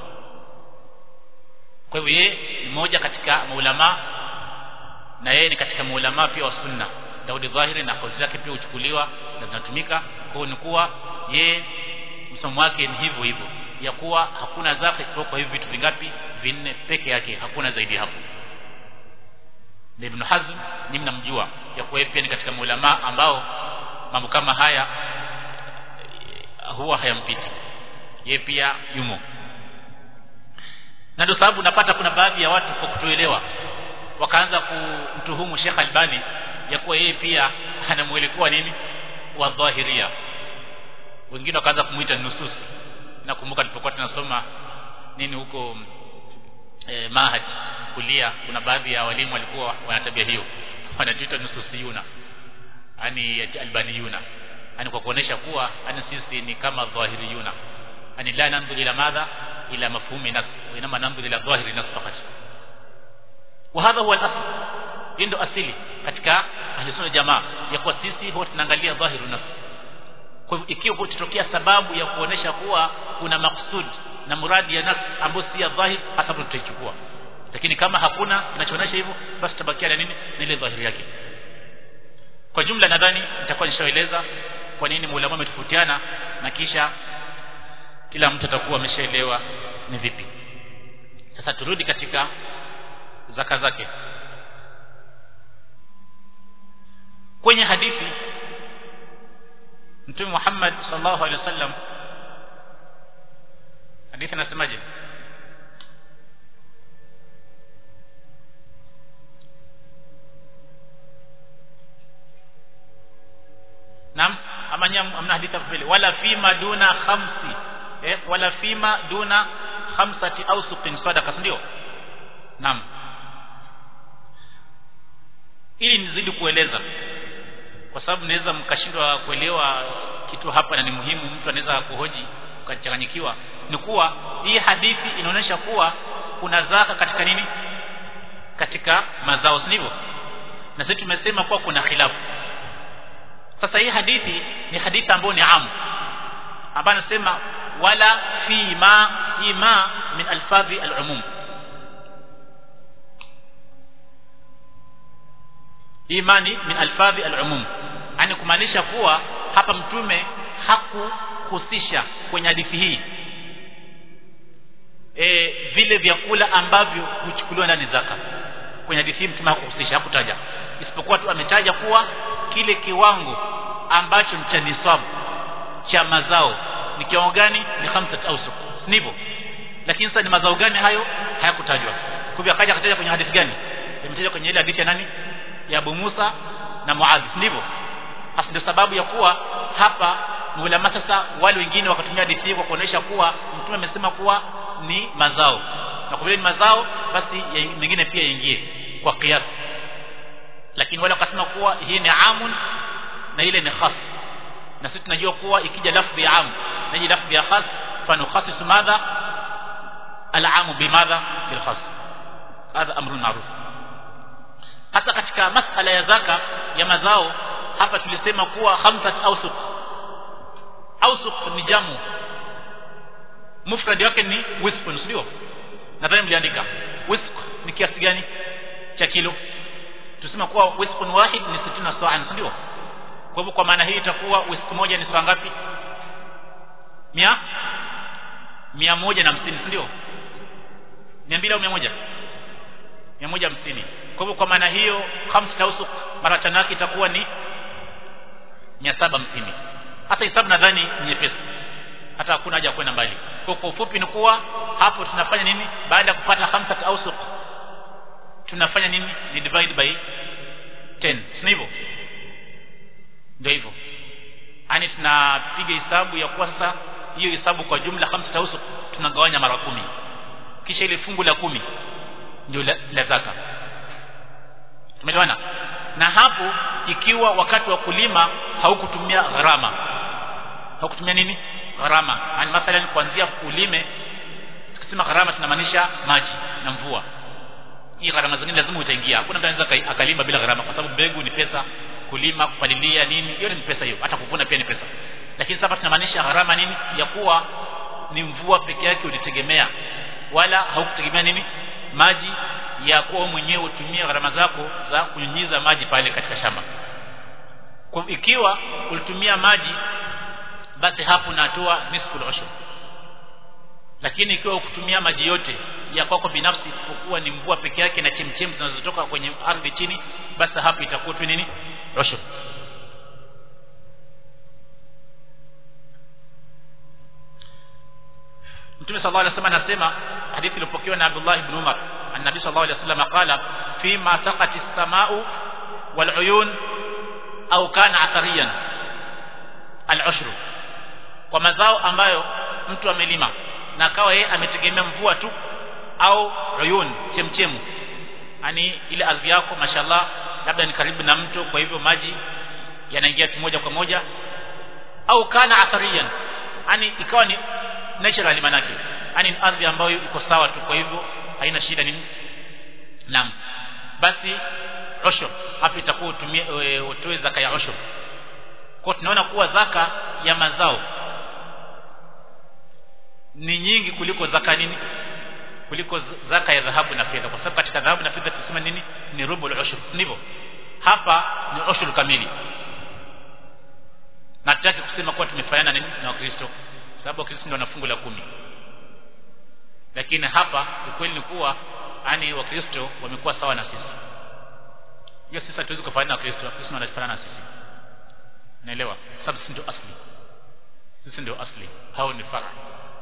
Kwa hivyo yeye ni mmoja katika maulama, na yeye ni katika maulama pia wa sunna. Daudi dhahiri na kauli zake pia huchukuliwa na zinatumika. Kwa ni kuwa yeye msomo wake ni hivyo hivyo, ya kuwa hakuna zaka isipokuwa hivi vitu vingapi? Vinne peke yake, hakuna zaidi hapo. Na Ibn Hazm ni mnamjua ya kuwa pia ni katika maulama ambao mambo kama haya huwa hayampiti, yeye pia yumo. Na ndio sababu napata kuna baadhi ya watu kwa kutoelewa wakaanza kumtuhumu Sheikh Albani ya kuwa yeye pia ana mwelekeo nini wa dhahiria. Wengine wakaanza kumuita nusus. Nakumbuka tulipokuwa tunasoma nini huko e, Mahaj kulia, kuna baadhi ya walimu walikuwa wanatabia hiyo, wanatuita nususiyuna, yani albaniyuna, yani kwa kuonesha kuwa yani sisi ni kama dhahiriyuna, yani la nanzuru ila madha ila mafhumi nas, wa inma nanzuru ila dhahiri nas faqat. Wa hadha huwa al-asl, hii ndio asili katika ahli sunna jamaa ya kwa sisi huwa tunaangalia dhahiru nas. Kwa hivyo ikiwa kutotokea sababu ya kuonesha kuwa kuna maksud na muradi ya nas ambayo si ya dhahir, hasa tutaichukua. Lakini kama hakuna kinachoonesha hivyo, basi tabakia na nini na ile dhahiri yake. Kwa jumla nadhani nitakuwa nishaeleza kwa nini maulama wametofautiana, na kisha kila mtu atakuwa ameshaelewa ni vipi. Sasa turudi katika zaka zake. Kwenye hadithi Mtume Muhammad sallallahu alaihi wasallam, hadithi nasemaje? Naam, amanya amna hadithi vile, wala fima duna khamsi eh wala fima duna khamsati awsuqin sadaqa, ndio? Naam, ili nizidi kueleza kwa sababu naweza mkashindwa kuelewa kitu hapa, na ni muhimu mtu anaweza kuhoji ukachanganyikiwa. Ni kuwa hii hadithi inaonyesha kuwa kuna zaka katika nini, katika mazao, sivyo? Na sisi tumesema kuwa kuna khilafu. Sasa hii hadithi ni hadithi ambayo ni amu, ambayo anasema wala fi ma ima min alfadhi alumum. Imani min alfadhi alumum, yani kumaanisha kuwa hapa mtume hakuhusisha kwenye hadithi hii e, vile vyakula ambavyo huchukuliwa ndani zaka. Kwenye hadithi hii mtume hakuhusisha, hakutaja, isipokuwa tu ametaja kuwa kile kiwango ambacho ni cha nisabu cha mazao ni kiwango gani, ni khamsat awsuq, sivyo? Lakini sasa ni mazao gani hayo hayakutajwa. Kwa hivyo akaja akataja kwenye hadithi gani? Imetaja kwenye ile hadithi ya nani, ya Abu Musa na Muadh, ndivyo? Hasa ndio sababu ya kuwa hapa ulama sasa wale wengine wakatumia hadithi hii kwa kuonesha kuwa mtume amesema kuwa ni mazao, na kwa vile ni mazao basi mengine pia yaingie kwa kiasi. Lakini wale wakasema kuwa hii ni amun na ile ni khas, na sisi tunajua kuwa ikija lafzi ya am na hii lafzi ya khas, fa nukhassisu madha al-aam bimadha bil khas. Hadha amrun ma'ruf. Hata katika masala ya zaka ya mazao hapa tulisema kuwa khamsat awsuq. Awsuq ni jamu, mufrad wake ni wisqun, sio? Nadhani mliandika wisq ni kiasi gani cha kilo. Tusema kuwa wisqun wahid ni sitini sa'an, sio? Kwa hivyo kwa maana hii itakuwa wisq moja ni sawa ngapi? mia mia moja na hamsini, ndio? mia mbili au mia moja? mia moja hamsini. Kwa hivyo kwa maana hiyo khamsa awsuq mara tano yake itakuwa ni mia saba hamsini. Hata hisabu nadhani ni nyepesi, hata hakuna haja kwenda mbali. Kwa kwa ufupi ni kuwa hapo tunafanya nini baada ya kupata khamsa awsuq? Tunafanya nini? Ni divide by ten, sivyo? Ndio hivyo. Yaani tunapiga hesabu ya kwa sasa hiyo hesabu kwa jumla khamsa awsuq tunagawanya mara kumi. Kisha ile fungu la kumi ndio la, la zaka. Tumeelewana? Na hapo ikiwa wakati wa kulima haukutumia gharama. Haukutumia nini? Gharama. Yaani mathalan kuanzia kulime, tukisema gharama tunamaanisha maji na mvua. Hii gharama zingine lazima utaingia. Hakuna mtu anaweza akalima bila gharama, kwa sababu mbegu ni pesa, kulima, kupalilia nini, yote ni pesa hiyo. Hata kuvuna pia ni pesa. Lakini sasa tunamaanisha gharama nini? Ya kuwa ni mvua peke yake ulitegemea, wala haukutegemea nini? Maji ya kuwa mwenyewe utumie gharama zako za kunyunyiza maji pale katika shamba. Kwa ikiwa ulitumia maji, basi hapo unatoa nisfu al-ushr. Lakini ikiwa ukutumia maji yote ya kwako binafsi isipokuwa ni mvua peke yake na chemchem zinazotoka kwenye ardhi chini, basi hapo itakuwa tu nini? Ushr. Mtume sallallahu alaihi wasallam anasema, hadithi iliyopokewa na Abdullah ibn Umar, an-nabii sallallahu alaihi wasallam qala fi ma saqati as-samaa'u wal 'uyun au kana athariyan al-ushr, kwa mazao ambayo mtu amelima na akawa yeye ametegemea mvua tu, au uyun chemchemu, yani ile ardhi yako mashallah labda ni karibu na mto, kwa hivyo maji yanaingia tu moja kwa moja, au kana athariyan, yani ikawa ni natural manake, yani ardhi ambayo iko sawa tu, kwa hivyo haina shida nini. Naam, basi ushur, hapo itakuwa utumie utoe zaka ya ushur. Kwa tunaona kuwa zaka ya mazao ni nyingi kuliko zaka nini, kuliko zaka ya dhahabu na fedha, kwa sababu katika dhahabu na fedha tusema nini, ni rubul ushur, ndivyo hapa ni ushur kamili. Na tutaki kusema kuwa tumefanana nini na Wakristo, sababu Wakristo ndio wana fungu la kumi, lakini hapa ukweli ni kuwa yani Wakristo wamekuwa sawa na sisi. Hiyo sisi hatuwezi kufanana na Wakristo, Wakristo wanafanana na sisi, naelewa, sababu sisi ndio asli, sisi ndio asli, hao ni fara.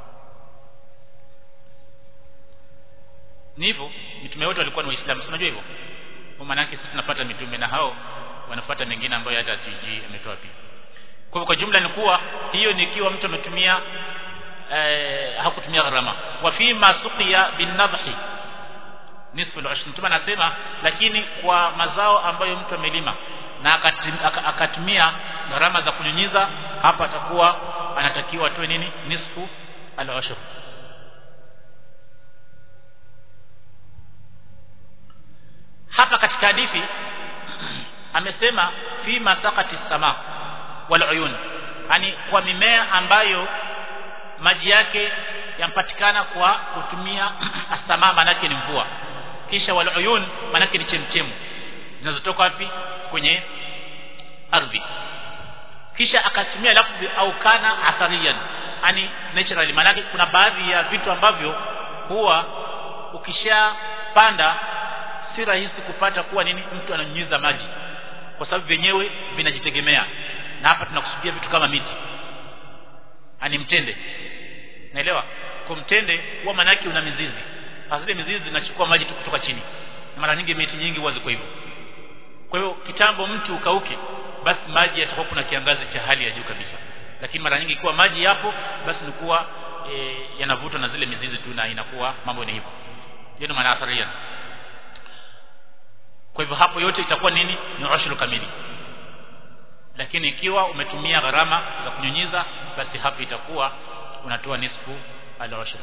Ni hivyo mitume wote walikuwa ni Waislamu, unajua hivyo. Kwa maana yake sisi tunapata mitume na hao wanafuata mengine ambayo hata tiji ametoa pia. Kwa kwa jumla ni kuwa hiyo ni ikiwa mtu ametumia eh, hakutumia gharama. Wa fi masuqiya bin nadhi nisfu al-ushr, mtume anasema lakini kwa mazao ambayo mtu amelima na akatumia gharama za kunyunyiza, hapa atakuwa anatakiwa atoe nini, nisfu al-ushr. Hapa katika hadithi amesema fi masaqati sama wal uyun, yani kwa mimea ambayo maji yake yampatikana kwa kutumia asama, manake ni mvua, kisha wal uyun manake ni chemchemu zinazotoka wapi, kwenye ardhi. Kisha akatumia lafzi au kana athariyan, yani naturally, manake kuna baadhi ya vitu ambavyo huwa ukishapanda si rahisi kupata kuwa nini mtu ananyunyiza maji, kwa sababu wenyewe vinajitegemea. Na hapa tunakusudia vitu kama miti, ani mtende, naelewa. Kwa mtende huwa maana yake una mizizi, hazile mizizi zinachukua maji kutoka chini, mara nyingi miti nyingi huwa ziko hivyo. Kwa hiyo kitambo mtu ukauke, basi maji yatakuwa kuna kiangazi cha hali ya juu kabisa, lakini mara nyingi kwa maji yapo, basi ni kuwa e, yanavutwa na zile mizizi tu na inakuwa mambo ni hivyo. Hiyo maana athari. Kwa hivyo hapo yote itakuwa nini, ni ushuru kamili. Lakini ikiwa umetumia gharama za kunyunyiza, basi hapo itakuwa unatoa nisfu al-ushur.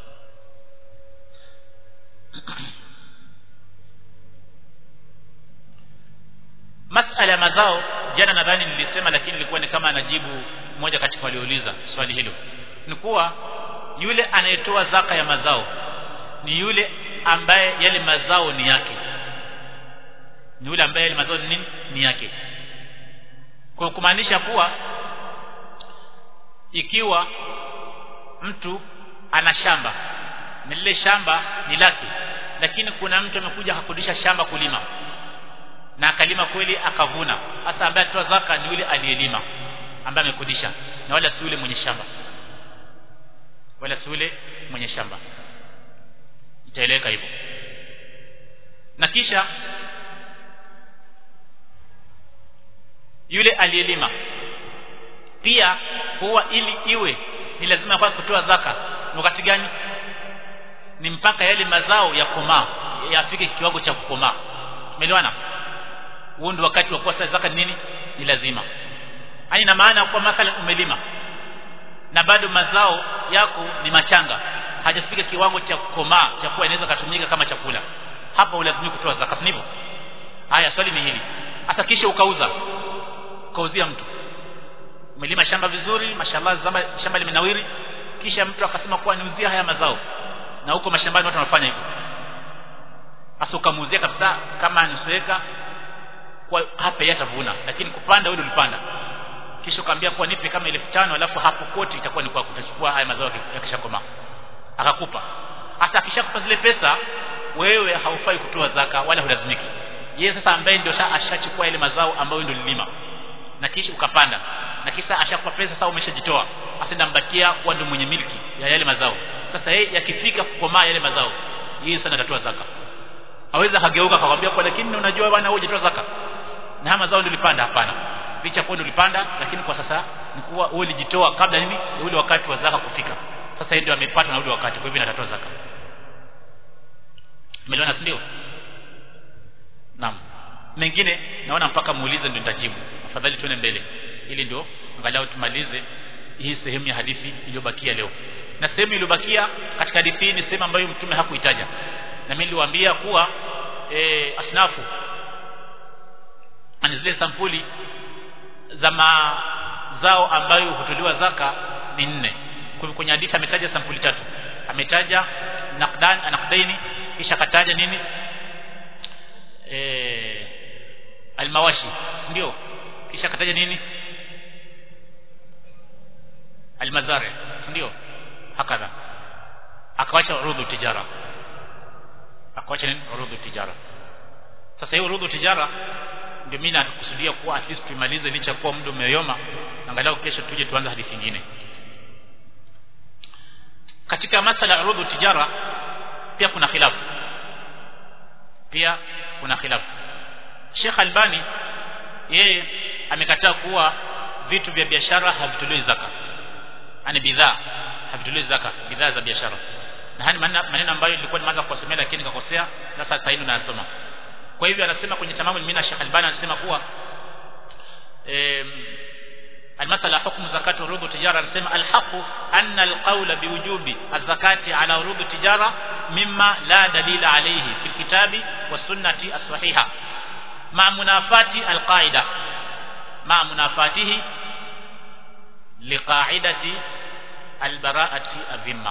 Masala mazao jana nadhani nilisema, lakini ilikuwa ni kama anajibu mmoja katika waliouliza swali hilo, ni kuwa yule anayetoa zaka ya mazao ni yule ambaye yale mazao ni yake, ni yule ambaye yale mazao ni nini, ni yake. Kwa kumaanisha kuwa ikiwa mtu ana shamba na lile shamba ni lake, lakini kuna mtu amekuja akakodisha shamba kulima na akalima kweli akavuna, hasa ambaye atoa zaka ni yule aliyelima ambaye amekodisha, na wala si yule mwenye shamba, wala si yule mwenye shamba. Itaeleka hivyo. Na kisha yule aliyelima pia huwa ili iwe ni lazima kwa kutoa zaka wakati gani, ni mpaka yale mazao ya komaa yafike kiwango cha kukomaa. Umeelewana? Huo ndio wakati wa kutoa zaka nini, ni lazima. Yaani na maana kwa mathalan umelima na bado mazao yako ni machanga, hajafika kiwango cha kukomaa cha kuwa inaweza kutumika kama chakula, hapa ulazimika kutoa zaka, sivyo? Haya, swali ni hili. Hata kisha ukauza, ukauzia mtu, umelima shamba vizuri, mashallah, zama shamba limenawiri, kisha mtu akasema kuwa niuzia haya mazao, na huko mashambani watu wanafanya hivyo. Hasa ukamuuzia kabisa kama anusueka kwa hapa yatavuna, lakini kupanda wewe ulipanda, kisha ukamwambia kuwa nipe kama elfu tano, alafu hapo koti itakuwa ni kwa kutachukua haya mazao yakishakoma, akakupa. Hata akishakupa zile pesa, wewe haufai kutoa zaka wala hulazimiki. Yeye sasa ambaye ndio ashachukua ile mazao ambayo ndio lilima na kisha ukapanda, na kisha ashakupa pesa, sasa umeshajitoa, asenda mbakia kwa ndio mwenye miliki ya yale mazao. Sasa yeye yakifika kukomaa yale mazao, yeye sana atatoa zaka. Hawezi hageuka akamwambia kwa lakini unajua bwana wewe hujatoa zaka na haya mazao ndio ulipanda. Hapana, licha kwa ndio ulipanda, lakini kwa sasa ni kuwa wewe ulijitoa kabla nini ule wakati wa zaka kufika. Sasa ndio amepata na ule wakati, kwa hivyo atatoa zaka. Umeelewana, ndio? Naam. Mengine naona mpaka muulize ndio nitajibu. Afadhali tuone mbele ili ndio angalau tumalize hii sehemu ya hadithi iliyobakia leo. Na sehemu iliyobakia katika hadithi ni sehemu ambayo mtume hakuitaja, na mimi niliwaambia kuwa e, asnafu zile sampuli za mazao ambayo hutolewa zaka ni nne. Kwa kwenye hadithi ametaja sampuli tatu. Ametaja naqdan anaqdaini, kisha kataja nini eh almawashi, ndio, kisha kataja nini almazari, ndio, hakadha. Akawacha urudhu tijara, akawacha nini urudhu tijara. Sasa hiyo urudhu tijara ndio mimi nakusudia kuwa at least tumalize, licha kuwa muda umeyoma, angalau kesho tuje tuanze hadithi nyingine. Katika masala urudhu tijara pia kuna khilafu, pia kuna khilafu. Sheikh Albani yeye amekataa kuwa vitu vya biashara havitolewi zaka, ani bidhaa havitolewi zaka, bidhaa za biashara. Na hani maneno ambayo nilikuwa nimeanza kuwasomea lakini nikakosea, na sasa hivi nasoma. Kwa hivyo anasema kwenye Tamamul Minna, Sheikh Albani anasema kuwa eh المسألة حكم زكاة عروض التجارة. نسمى الحق أن القول بوجوب الزكاة على عروض التجارة مما لا دليل عليه في الكتاب والسنة الصحيحة مع منافاة القاعدة مع منافاته لقاعدة البراءة الذمة.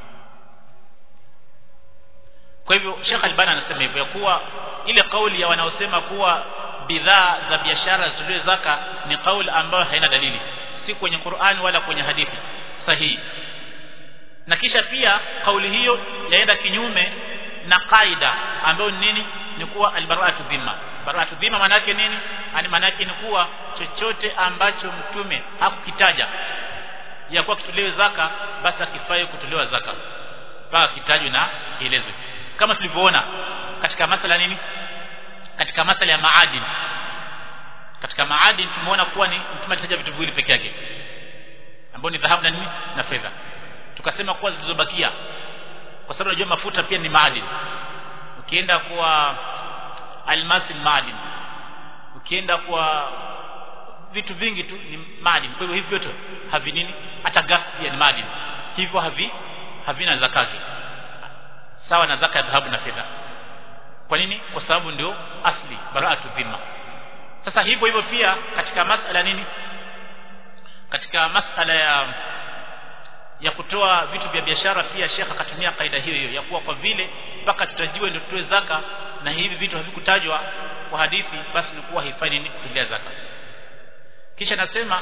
Kwa hivyo Sheikh Albani anasema hivyo ya kuwa ile kauli ya wanaosema kuwa bidhaa za biashara zitolewe zaka ni kauli ambayo haina dalili, si kwenye Qur'an wala kwenye hadithi sahihi. Na kisha pia kauli hiyo yaenda kinyume na kaida ambayo nini, ni kuwa albara'atu dhimma. Bara'atu dhimma maana yake nini? Ani maana yake ni kuwa chochote ambacho mtume hakukitaja ya kuwa kitolewe zaka, basi akifai kutolewa zaka mpaka kitajwe na kielezwe, kama tulivyoona katika masala nini, katika masala ya maadini. Katika maadini tumeona kuwa ni mtume alitaja vitu viwili peke yake ambao ni dhahabu na nini na fedha. Tukasema kuwa zilizobakia, kwa sababu unajua mafuta pia ni maadini, ukienda kwa almasi maadini, ukienda kwa vitu vingi tu ni maadini. Kwa hivyo hivi vyote havi nini, hata gas pia ni maadini, hivyo havi havina zakati sawa na zaka ya dhahabu na fedha. Kwa nini? Kwa sababu ndio asli bara'atu dhimma. Sasa hivyo hivyo pia katika masala nini, katika masala ya ya kutoa vitu vya biashara pia Sheikh akatumia kaida hiyo hiyo ya kuwa kwa vile mpaka tutajue ndio tutoe zaka, na hivi vitu havikutajwa kwa hadithi, basi ni kuwa haifai nini kutoa zaka. Kisha nasema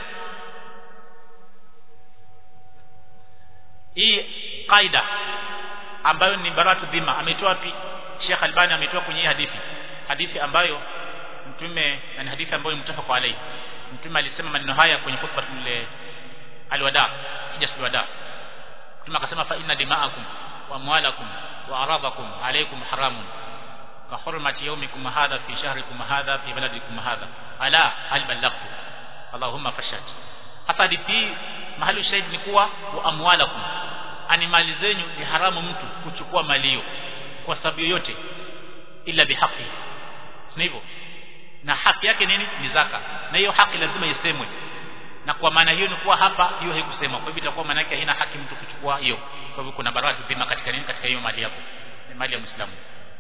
hii kaida ambayo ni bara'atu dhimma ametoa wapi? Sheikh Albani ametoa kwenye hadithi, hadithi ambayo mtume, na hadithi ambayo ni mutafaq alayhi. Mtume alisema maneno haya kwenye khutba ile alwada, hijjatul alwada. Mtume akasema fa inna dima'akum wa amwalakum wa aradakum alaykum haramun ka hurmati yawmikum hadha fi shahrikum hadha fi baladikum hadha ala hal ballaghtu allahumma fashhad. Hadithi mahali shahidi ni kuwa wa amwalakum, ani mali zenyu ni haramu mtu kuchukua mali hiyo kwa sababu yoyote ila bihaqi, sio hivyo? Na haki yake nini? Ni zaka, na hiyo haki lazima isemwe. Na kwa maana hiyo ni kuwa hapa hiyo haikusemwa, kwa hivyo itakuwa maana yake haina haki mtu kuchukua hiyo. Kwa hivyo kuna bara'atu dhimma katika nini, katika hiyo mali yako, ni mali ya Muislamu.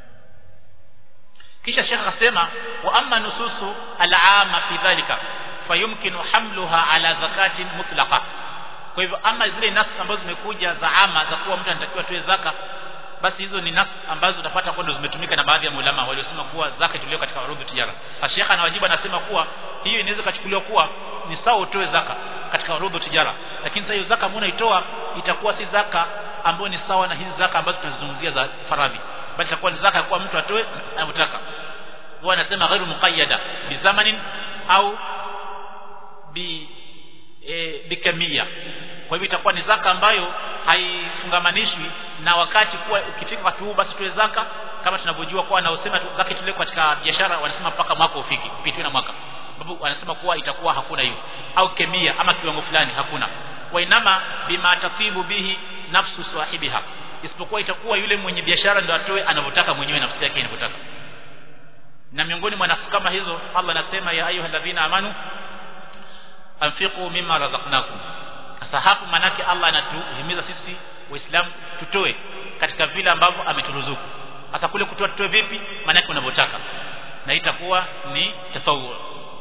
Kisha Sheikh akasema wa amma nususu al'ama fi dhalika fayumkinu hamluha ala zakatin mutlaqa. Kwa hivyo ama zile nas ambazo zimekuja za ama za kuwa mtu anatakiwa atoe zaka, basi hizo ni nas ambazo utapata kwa ndo zimetumika na baadhi ya ulama waliosema kuwa zaka itolewe katika urudhu tijara. Sheikh anawajibu anasema kuwa hiyo inaweza kuchukuliwa kuwa ni sawa utoe zaka katika urudhu tijara, lakini sasa hiyo zaka mbona itoa itakuwa si zaka ambayo ni sawa na hizi zaka ambazo tunazungumzia za faradhi, bali itakuwa ni zaka kwa mtu atoe anayotaka. Wao anasema ghairu muqayyada bi zamanin au bi e, bikamia. Kwa hivyo itakuwa ni zaka ambayo haifungamanishwi na wakati, kuwa ukifika wakati huu basi tuwe zaka, kama tunavyojua kwa wanaosema zaka itolewe katika biashara wanasema mpaka mwaka ufiki, upitwe na mwaka, sababu wanasema kuwa itakuwa hakuna hiyo, au kemia ama kiwango fulani hakuna. Wa inama bima tatibu bihi nafsu sahibiha, isipokuwa itakuwa yule mwenye biashara ndio atoe anavyotaka mwenyewe, nafsi yake inavyotaka. Na miongoni mwa nafsi kama hizo Allah anasema ya ayyuhalladhina amanu anfiqu mimma razaqnakum. Sasa hapo manake Allah anatuhimiza sisi Waislamu tutoe katika vile ambavyo ameturuzuku. Sasa kule kutoa tutoe vipi? Manake unavyotaka, na itakuwa ni tafawwu.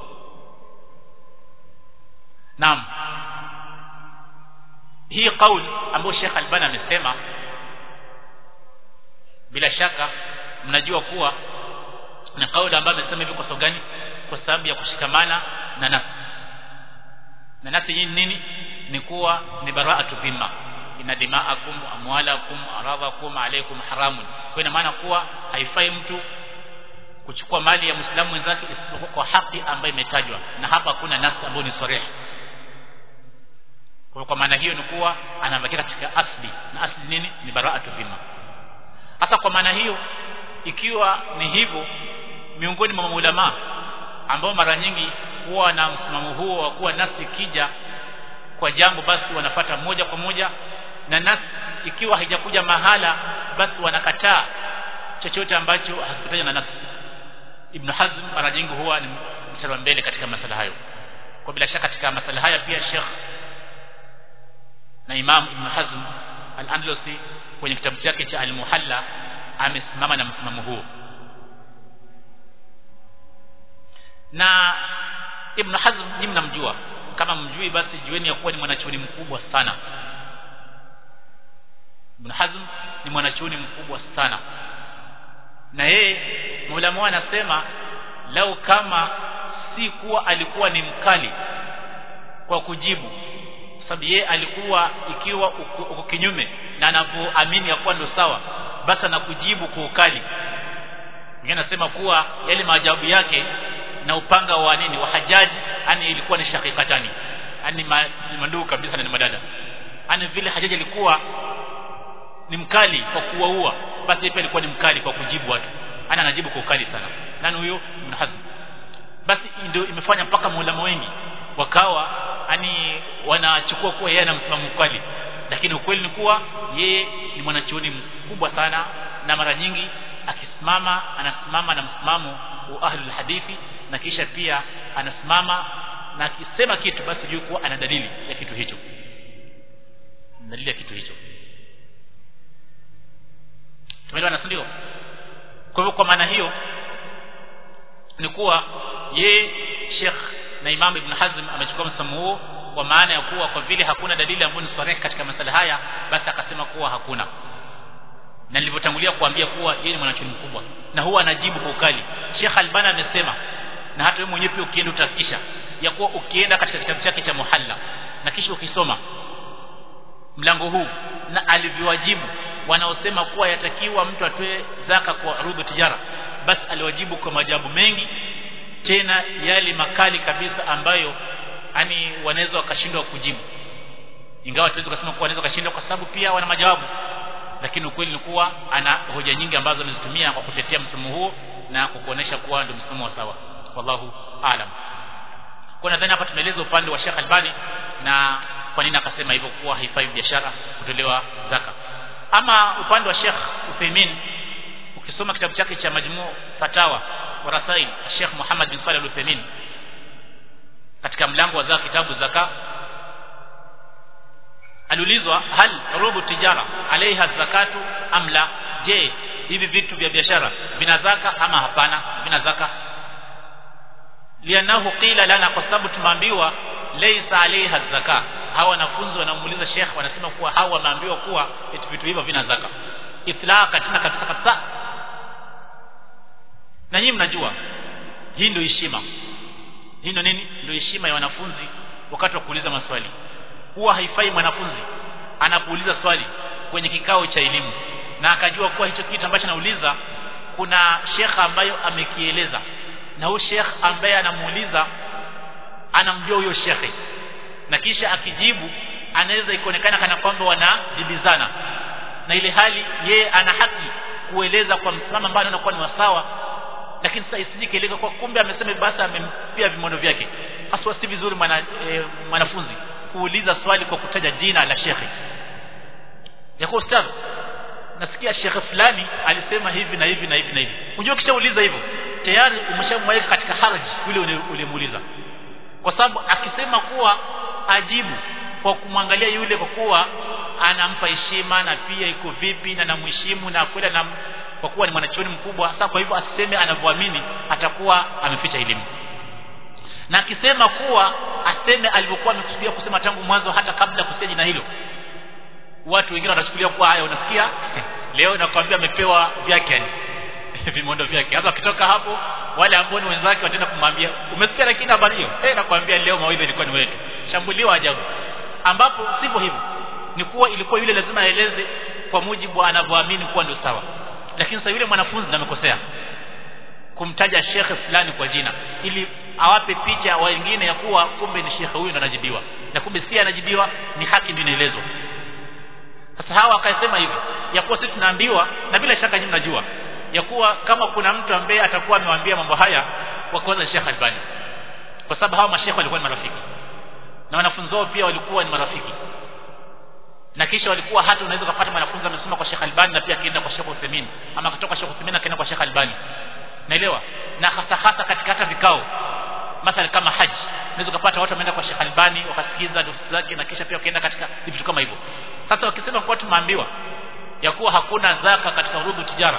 Naam, hii kauli ambayo Sheikh Albani amesema, bila shaka mnajua kuwa na kauli ambayo amesema hivi kwa sababu gani? Kwa sababu ya kushikamana na nafsi. Na nafsi hii nini? Ni kuwa ni bara'atu dhimma, inna dima'akum amwalakum aradhakum alaykum haramun. Kwa ina maana kuwa haifai mtu kuchukua mali ya Muislamu mwenzake isipokuwa kwa haki ambayo imetajwa, na hapa kuna nafsi ambayo ni sarih. Kwa kwa maana hiyo ni kuwa anabaki katika asli, na asli nini? Ni bara'atu dhimma. Hasa kwa maana hiyo, ikiwa ni hivyo, miongoni mwa maulama ambao mara nyingi huwa na msimamo huo wa kuwa nafsi kija kwa jambo basi wanafata moja kwa moja, na nafsi ikiwa haijakuja mahala basi wanakataa chochote ambacho hakikutaja na nafsi. Ibn Hazm mara nyingi huwa ni mstari wa mbele katika masala hayo. Kwa bila shaka katika masala haya pia Sheikh na Imam Ibn Hazm Al-Andalusi kwenye kitabu chake cha Al-Muhalla amesimama na msimamo huo. Na Ibn Hazm ni mnamjua, kama mjui basi jueni ya kuwa ni mwanachuoni mkubwa sana. Ibn Hazm ni mwanachuoni mkubwa sana, na yeye maulama wanasema lau kama si kuwa alikuwa ni mkali kwa kujibu, sababu yeye alikuwa ikiwa uko kinyume na anapoamini ya kuwa ndio sawa, basi na kujibu kwa ukali. Wengine nasema kuwa yale maajabu yake na upanga wa nini wa Hajaji ani ilikuwa ni shakikatani, ani mandugu kabisa na ni madada. Ani vile Hajaji alikuwa ni mkali kwa kuwaua, basi yeye alikuwa ni mkali kwa kujibu watu, ana anajibu kwa ukali sana. Nani huyo? Ibn Hazm. Basi ndio imefanya mpaka maulama wengi wakawa ani wanachukua kuwa yeye ana msimamo mkali, lakini ukweli ni kuwa yeye ni mwanachuoni mkubwa sana, na mara nyingi akisimama anasimama na msimamo wa ahlul hadithi, na kisha pia anasimama na akisema kitu basi juu kuwa ana dalili ya kitu hicho, dalili ya kitu hicho. Tumeelewana ndio? Kwa hivyo kwa maana hiyo ni kuwa ye Sheikh na Imam Ibn Hazm amechukua msimamo huo, kwa maana ya kuwa kwa vile hakuna dalili ambayo ni sahihi katika masala haya, basi akasema kuwa hakuna. Na nilivyotangulia kuambia kuwa yeye ni mwanachuoni mkubwa na huwa anajibu kwa ukali. Sheikh Albani amesema, na hata wewe mwenyewe pia ukienda utafikisha ya kuwa ukienda katika kitabu chake cha Muhalla na kisha ukisoma mlango huu na alivyowajibu wanaosema kuwa yatakiwa mtu atoe zaka kwa arudhu tijara, basi aliwajibu kwa majabu mengi, tena yale makali kabisa ambayo ani wanaweza wakashindwa kujibu. Ingawa tuwezi kusema kuwa wanaweza wakashindwa kwa sababu pia wana majawabu, lakini ukweli ni kuwa ana hoja nyingi ambazo amezitumia kwa kutetea msimamo huo na kukuonesha kuwa ndio msimamo wa sawa. Wallahu aalam. Kwa nadhani hapa tumeeleza upande wa Sheikh Albani na kwa nini akasema hivyo kuwa haifai biashara kutolewa zaka. Ama upande wa Sheikh Uthaymeen, ukisoma kitabu chake cha Majmu' Fatawa wa Rasail Sheikh Muhammad bin Salih Al-Uthaymeen katika mlango wa zaka, kitabu zaka, aliulizwa hal rubu tijara alaiha zakatu amla, je hivi vitu vya biashara vina zaka ama hapana vina zaka? Lianahu qila lana, kwa sababu tumeambiwa laysa alaiha zaka. Hawa wanafunzi wanamuuliza Sheikh wanasema kuwa hawa wameambiwa kuwa vitu hivyo vina zaka, itlaka tena kabisa kabisa. Na nyinyi mnajua hii ndio heshima, hii ndio nini, ndio heshima ya wanafunzi wakati wa kuuliza maswali. Huwa haifai mwanafunzi anapouliza swali kwenye kikao cha elimu na akajua kuwa hicho kitu ambacho anauliza kuna Sheikh ambaye amekieleza, na huyo Sheikh ambaye anamuuliza anamjua huyo Sheikh, na kisha akijibu anaweza ikuonekana kana kwamba wanajibizana, na ile hali yeye ana haki kueleza kwa msimamo ambao anakuwa ni wasawa, lakini sasa isijikeleka kwa kumbe amesema basi amempia vimondo vyake. Haswa si vizuri mwana, e, mwanafunzi kuuliza swali kwa kutaja jina la shekhi. Yako ustadh, nasikia shekhi fulani alisema hivi na hivi na hivi na hivi. Unajua kishauliza hivyo tayari umeshamweka katika haraji yule ulimuuliza, kwa sababu akisema kuwa ajibu kwa kumwangalia yule kwa kuwa anampa heshima na pia iko vipi na namheshimu na kwenda na kwa kuwa ni mwanachuoni mkubwa, sasa kwa hivyo asiseme anavyoamini, atakuwa ameficha elimu. Na akisema kuwa aseme alivyokuwa amekusudia kusema tangu mwanzo hata kabla kusikia jina hilo, watu wengine watachukulia kwa haya unasikia leo nakwambia amepewa vyake yani vimondo vyake. Hata ukitoka hapo wale ambao ni wenzake wataenda kumwambia umesikia lakini habari hiyo eh nakwambia leo mawaidha ilikuwa ni wetu, shambuliwa ajabu. Ambapo sivyo hivyo, ni kuwa ilikuwa yule lazima aeleze kwa mujibu anavyoamini kuwa ndio sawa. Lakini sasa yule mwanafunzi amekosea kumtaja shekhe fulani kwa jina ili awape picha wengine ya kuwa kumbe ni shekhe huyu ndo anajibiwa, na kumbe si anajibiwa, ni haki ndio inaelezwa. Sasa hawa akasema hivi ya kuwa sisi tunaambiwa, na bila shaka nyinyi mnajua ya kuwa kama kuna mtu ambaye atakuwa amewaambia mambo haya wa kwanza Sheikh Albani, kwa sababu hawa mashekhe walikuwa ni marafiki na wanafunzi wao pia walikuwa ni marafiki, na kisha walikuwa hata unaweza kupata mwanafunzi amesoma kwa Sheikh Albani na pia akienda kwa Sheikh Uthaymeen, ama kutoka Sheikh Uthaymeen akaenda kwa Sheikh Albani, naelewa. Na hasa hasa katika hata vikao mathalan kama haji, unaweza kupata watu wameenda kwa Sheikh Albani wakasikiza durusi zake na kisha pia wakaenda katika vitu kama hivyo. Sasa wakisema kwa tumeambiwa ya kuwa hakuna zaka katika urudhu tijara,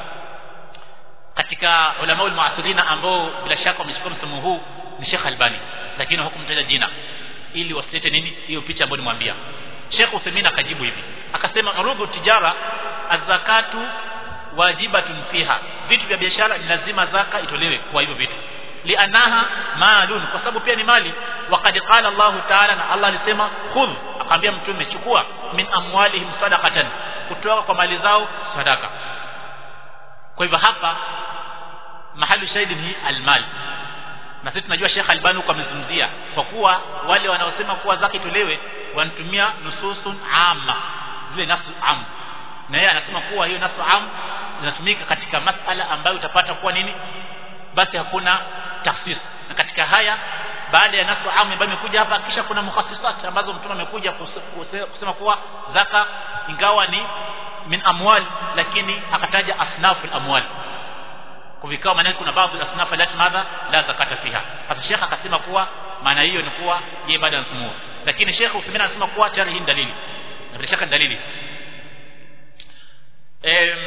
katika ulama wal muasirina ambao bila shaka wamechukua msomo huu ni Sheikh Albani, lakini hakumtaja jina ili wasilete nini hiyo picha ambayo nimwambia. Sheikh Uthaymeen akajibu hivi akasema, urudhu tijara az-zakatu wajibatun fiha, vitu vya biashara ni lazima zaka itolewe kwa hivyo vitu, lianaha malun, kwa sababu pia ni mali. Waqad qala Allah ta'ala, na Allah alisema khudh, akamwambia mtume chukua min amwalihim sadaqatan, kutoka kwa mali zao sadaka. Kwa hivyo hapa mahali shahidi ni almal, na sisi tunajua Sheikh Albani huko amezungumzia kwa kuwa wale wanaosema kuwa zaka itolewe wanatumia nususun amma, zile nasu am, na yeye anasema kuwa hiyo nasu am zinatumika katika masala ambayo utapata kuwa nini, basi hakuna tafsir. Na katika haya baada ya nasu am ambayo imekuja hapa, kisha kuna mukhassisat ambazo mtume amekuja kusema kuwa zaka ingawa ni min amwal, lakini akataja asnaful amwal, kwa vikao maana kuna baadhi ya asnaf lati madha la zakata fiha. Sasa Sheikh akasema kuwa maana hiyo ni kuwa yeye baada ya mfumo, lakini Sheikh Uthaymeen anasema kuwa tayari hii dalili, na bila shaka dalili em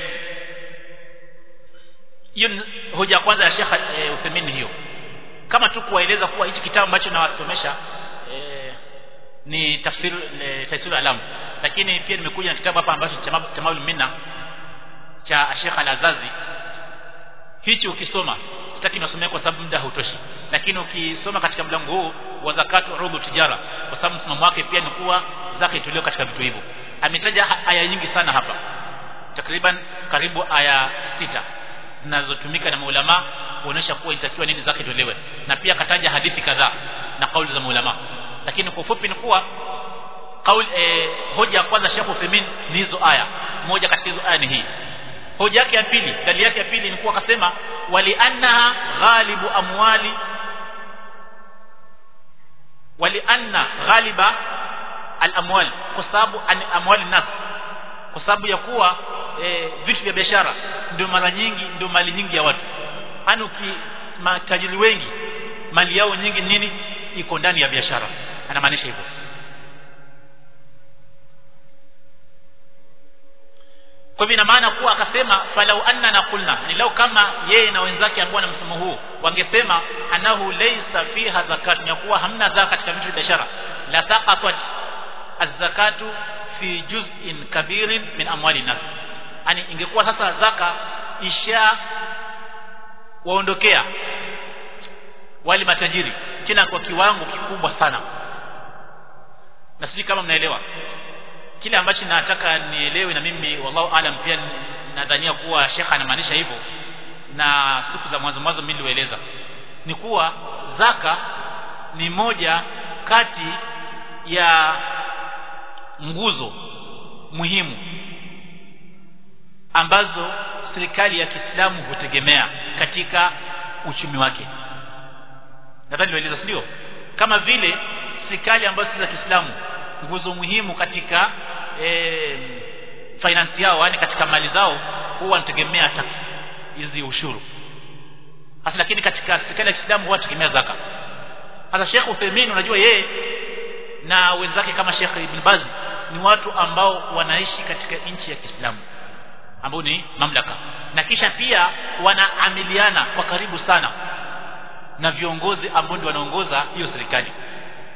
hiyo hoja kwanza ya Sheikh e, Uthaymeen hiyo, kama tu kuwaeleza kuwa hichi kitabu ambacho nawasomesha e, ni tafsir e, tafsir alam, lakini pia nimekuja na kitabu hapa ambacho cha Tamamul Minna cha Sheikh Al-Azazi. Hicho ukisoma, sitaki nasomea kwa sababu muda hautoshi, lakini ukisoma katika mlango huu wa zakatu urudhu tijara, kwa sababu msimamo wake pia ni kuwa zaka itolewe katika vitu hivyo, ametaja aya nyingi sana hapa, takriban karibu aya sita zinazotumika na maulama kuonesha kuwa inatakiwa nini zaka itolewe, na pia kataja hadithi kadhaa na kauli za maulama. Lakini kwa ufupi ni kuwa kauli e, hoja ya kwanza Sheikh Uthaymeen ni hizo aya, moja katika hizo aya ni hii. Hoja yake ya pili, dalili yake ya pili ni kuwa akasema wali anna ghalibu amwali, wali anna ghaliba al-amwal, kwa sababu amwali nas, kwa sababu ya kuwa e, vitu vya biashara ndio mara nyingi ndio mali nyingi ya watu. Hani uki matajiri wengi mali yao nyingi nini iko ndani ya biashara, anamaanisha hivyo. Kwa hivyo ina maana kuwa akasema falau anna naqulna, ni lau kama yeye na wenzake ambao na msomo huu wangesema anahu laysa fiha zakat, ni kuwa hamna zaka katika vitu vya biashara, la taqatat az-zakatu fi juz'in kabirin min amwali nas, yani ingekuwa sasa zaka isha waondokea wale matajiri tena kwa kiwango kikubwa sana. Na sisi kama mnaelewa kile ambacho nataka nielewe, na mimi wallahu alam pia nadhania kuwa Sheikh anamaanisha hivyo, na siku za mwanzo mwanzo mimi nilieleza ni kuwa zaka ni moja kati ya nguzo muhimu ambazo serikali ya Kiislamu hutegemea katika uchumi wake. Nadhani nieleza, ndio kama vile serikali ambazo si za Kiislamu nguzo muhimu katika e, finance yao, yani katika mali zao huwa wanategemea hizi ushuru hasa, lakini katika serikali ya Kiislamu huwa wanategemea zaka. Hasa Sheikh Uthaymeen unajua yeye na wenzake kama Sheikh Ibn Baz ni watu ambao wanaishi katika nchi ya Kiislamu ambao ni mamlaka, na kisha pia wanaamiliana kwa karibu sana na viongozi ambao ndio wanaongoza hiyo serikali.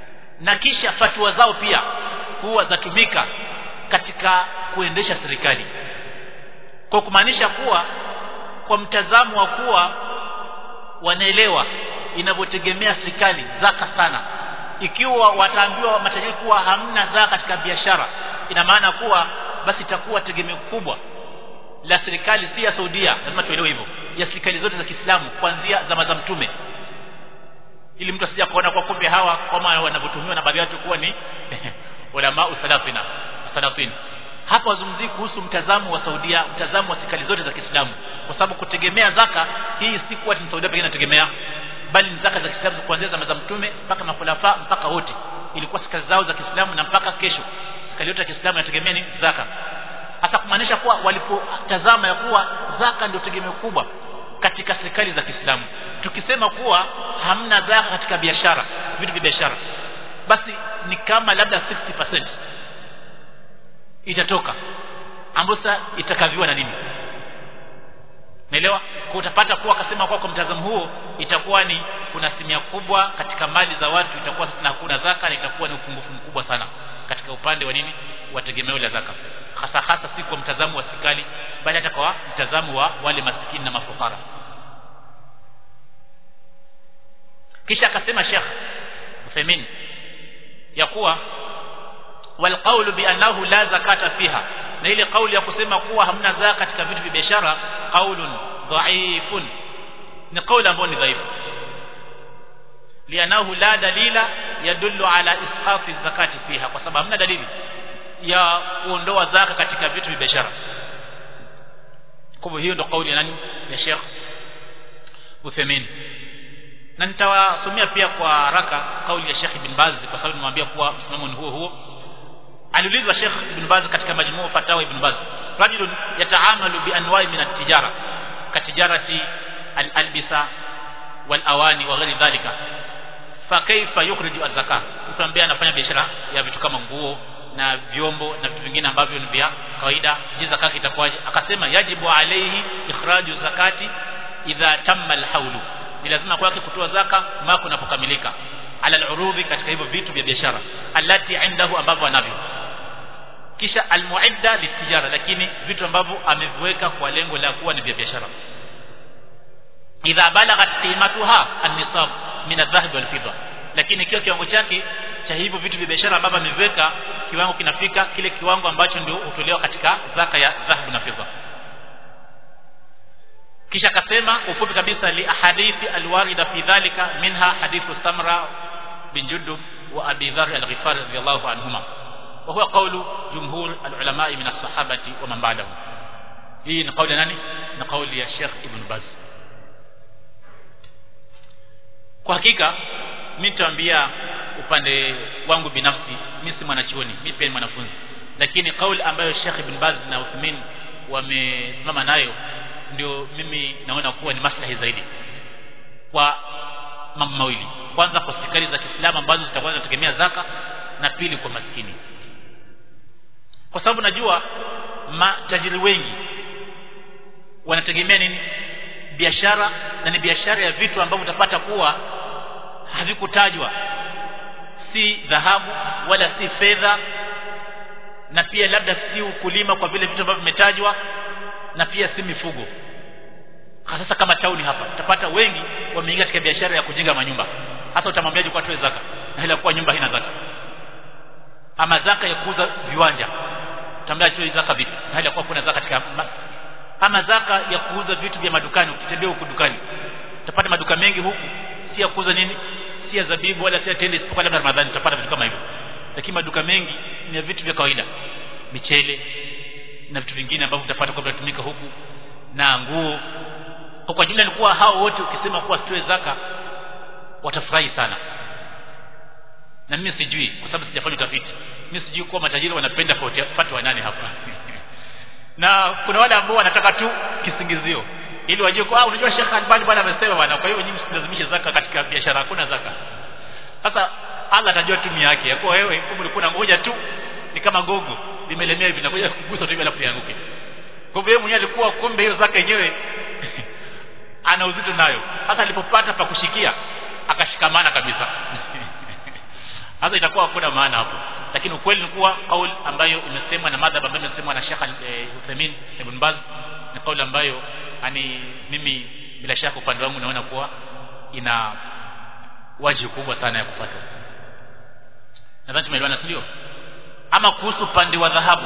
na kisha fatwa zao pia huwa zatumika katika kuendesha serikali, kwa kumaanisha kuwa kwa mtazamo wa kuwa wanaelewa inavyotegemea serikali zaka sana. Ikiwa wataambiwa matajiri kuwa hamna zaka katika biashara, ina maana kuwa basi itakuwa tegemeo kubwa la serikali, si ya Saudia, lazima tuelewe hivyo, ya serikali zote za Kiislamu kuanzia zama za Mtume, ili mtu asije kuona kwa kumbe hawa kama wanavyotumiwa na baadhi ya watu kuwa ni ulama usalafina salafin. Hapa wazungumzi kuhusu mtazamo wa Saudia, mtazamo wa serikali zote za Kiislamu, kwa sababu kutegemea zaka hii si kwa ati Saudia pekee inategemea, bali ni zaka za Kiislamu kuanzia zama za Mtume mpaka makhulafa mpaka wote, ilikuwa serikali zao za Kiislamu, na mpaka kesho serikali yote ya Kiislamu inategemea ni zaka. Hasa kumaanisha kuwa walipotazama ya kuwa zaka ndio tegemeo kubwa katika serikali za Kiislamu, tukisema kuwa hamna zaka katika biashara, vitu vya biashara, basi ni kama labda sixty percent itatoka ambapo itakaviwa na nini, naelewa. Kwa utapata kuwa akasema kwa kwa mtazamo huo itakuwa ni kuna asilimia kubwa katika mali za watu itakuwa sasa hakuna zaka, na itakuwa ni upungufu mkubwa sana katika upande wa nini, wa tegemeo la zaka, hasa hasa si kwa mtazamo wa serikali, bali hata kwa mtazamo wa wale maskini na mafukara. Kisha akasema Sheikh Uthaymeen ya kuwa wal qawlu bi annahu la zakata fiha, na ile kauli ya kusema kuwa hamna zaka katika vitu vya biashara, qaulun dhaifun, ni kauli ambayo ni dhaifu, lianahu la dalila yadullu ala isqati zakati fiha, kwa sababu hamna dalili ya kuondoa zaka katika vitu vya biashara. Kwa hiyo ndo kauli ya nani, ya Sheikh Uthaymeen. Na nitawasomea pia kwa haraka kauli ya Sheikh Ibn Baz, kwa sababu nimwambia kuwa msimamo ni huo huo. Aliulizwa Sheikh Ibn Baz katika majmuu fatawa Ibn Baz, rajulun yataamalu bi anwa'i min at-tijara katijarati al-albisa wal awani wa ghairi dhalika, fa kaifa yukhriju az-zakah? Mtu ambaye anafanya biashara ya vitu kama nguo na vyombo na vitu vingine ambavyo ni vya kawaida, je, zakati itakuwaje? Akasema yajibu alayhi ikhraju zakati idha tamma al-hawlu, ni lazima kwake kutoa zaka mako unapokamilika, ala al-urudhi, katika hivyo vitu vya biashara, allati indahu, ambavyo anavyo. Kisha al-mu'idda litijara, lakini vitu ambavyo ameviweka kwa lengo la kuwa ni vya biashara, idha balaghat qimatuha an-nisab min adh-dhahab wal-fidda, lakini kile kiwango chake cha hivyo vitu vya biashara ambavyo ameviweka kiwango kinafika kile kiwango ambacho ndio hutolewa katika zaka ya dhahabu na fedha. Kisha akasema ufupi kabisa, li ahadithi alwarida fi dhalika, minha hadithu Samra bin Jundub wa Abi Dharr al-Ghifari radiyallahu anhuma, wa huwa qawlu jumhur al-ulama min as-sahabati wa man ba'dahu. Hii ni kauli nani? Ni kauli ya Sheikh Ibn Baz. Kwa hakika mimi nitaambia upande wangu binafsi, mimi si mwanachuoni, mimi pia ni mwanafunzi, lakini kauli ambayo Sheikh Ibn Baz na Uthaymeen wamesimama nayo ndio mimi naona kuwa ni maslahi zaidi kwa mambo mawili. Kwanza kwa serikali za Kiislamu ambazo zitakuwa zinategemea zaka, na pili kwa maskini, kwa sababu najua matajiri wengi wanategemea nini? Biashara, na ni biashara ya vitu ambavyo utapata kuwa havikutajwa, si dhahabu wala si fedha, na pia labda si ukulima kwa vile vitu ambavyo vimetajwa, na pia si mifugo. Sasa kama tauni hapa utapata wengi wameingia katika biashara ya kujenga manyumba. Hasa utamwambiaje kwa tuwe zaka na ile kwa nyumba haina zaka? Ama zaka ya kuuza viwanja, utamwambia tuwe zaka vipi na ile kwa kuna zaka katika ma... ama zaka ya kuuza vitu vya madukani, ukitembea huko dukani utapata maduka mengi huku si ya kuuza nini, si ya zabibu wala si ya tende, isipokuwa labda Ramadhani utapata vitu kama hivyo. Lakini maduka mengi ni ya vitu vya kawaida, michele na vitu vingine ambavyo utapata kwa kutumika huku, na nguo. Kwa jumla ilikuwa hao wote ukisema kuwa sitoe zaka watafurahi sana. Na mimi sijui, kwa sababu sijafanya utafiti, mimi sijui kwa matajiri wanapenda fatwa nani hapa na kuna wale ambao wanataka tu kisingizio ili wajue kwa, unajua Sheikh Albani bwana amesema bwana, kwa hiyo nyinyi msilazimishe zaka katika biashara, hakuna zaka. Sasa Allah atajua timu yake ya kwa wewe, kumbe ulikuwa ngoja tu, ni kama gogo limelemea hivi, nakuja kugusa tu hivi alafu yanguke. Kwa hivyo yeye mwenyewe alikuwa kumbe hiyo zaka yenyewe ana uzito nayo. Hata alipopata pa kushikia akashikamana kabisa hasa itakuwa hakuna maana hapo. Lakini ukweli ni kuwa kauli ambayo imesemwa na madhhabu ambayo imesemwa na Sheikh Uthaymeen Ibn Baz ni kauli ambayo ani mimi bila shaka upande wangu naona kuwa ina wajibu kubwa sana ya kufuata. Nadhani tumeelewana sio? Ama kuhusu upande wa dhahabu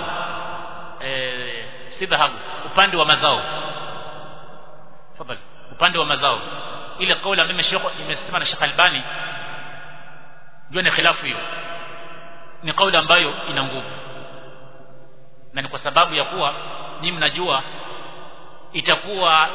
eh si dhahabu, upande wa mazao. Tafadhali, upande wa mazao. Ile kauli ambayo imesema na Sheikh Albani ndio ni khilafu hiyo. Ni kauli ambayo ina nguvu. Na ni kwa sababu ya kuwa nyinyi mnajua itakuwa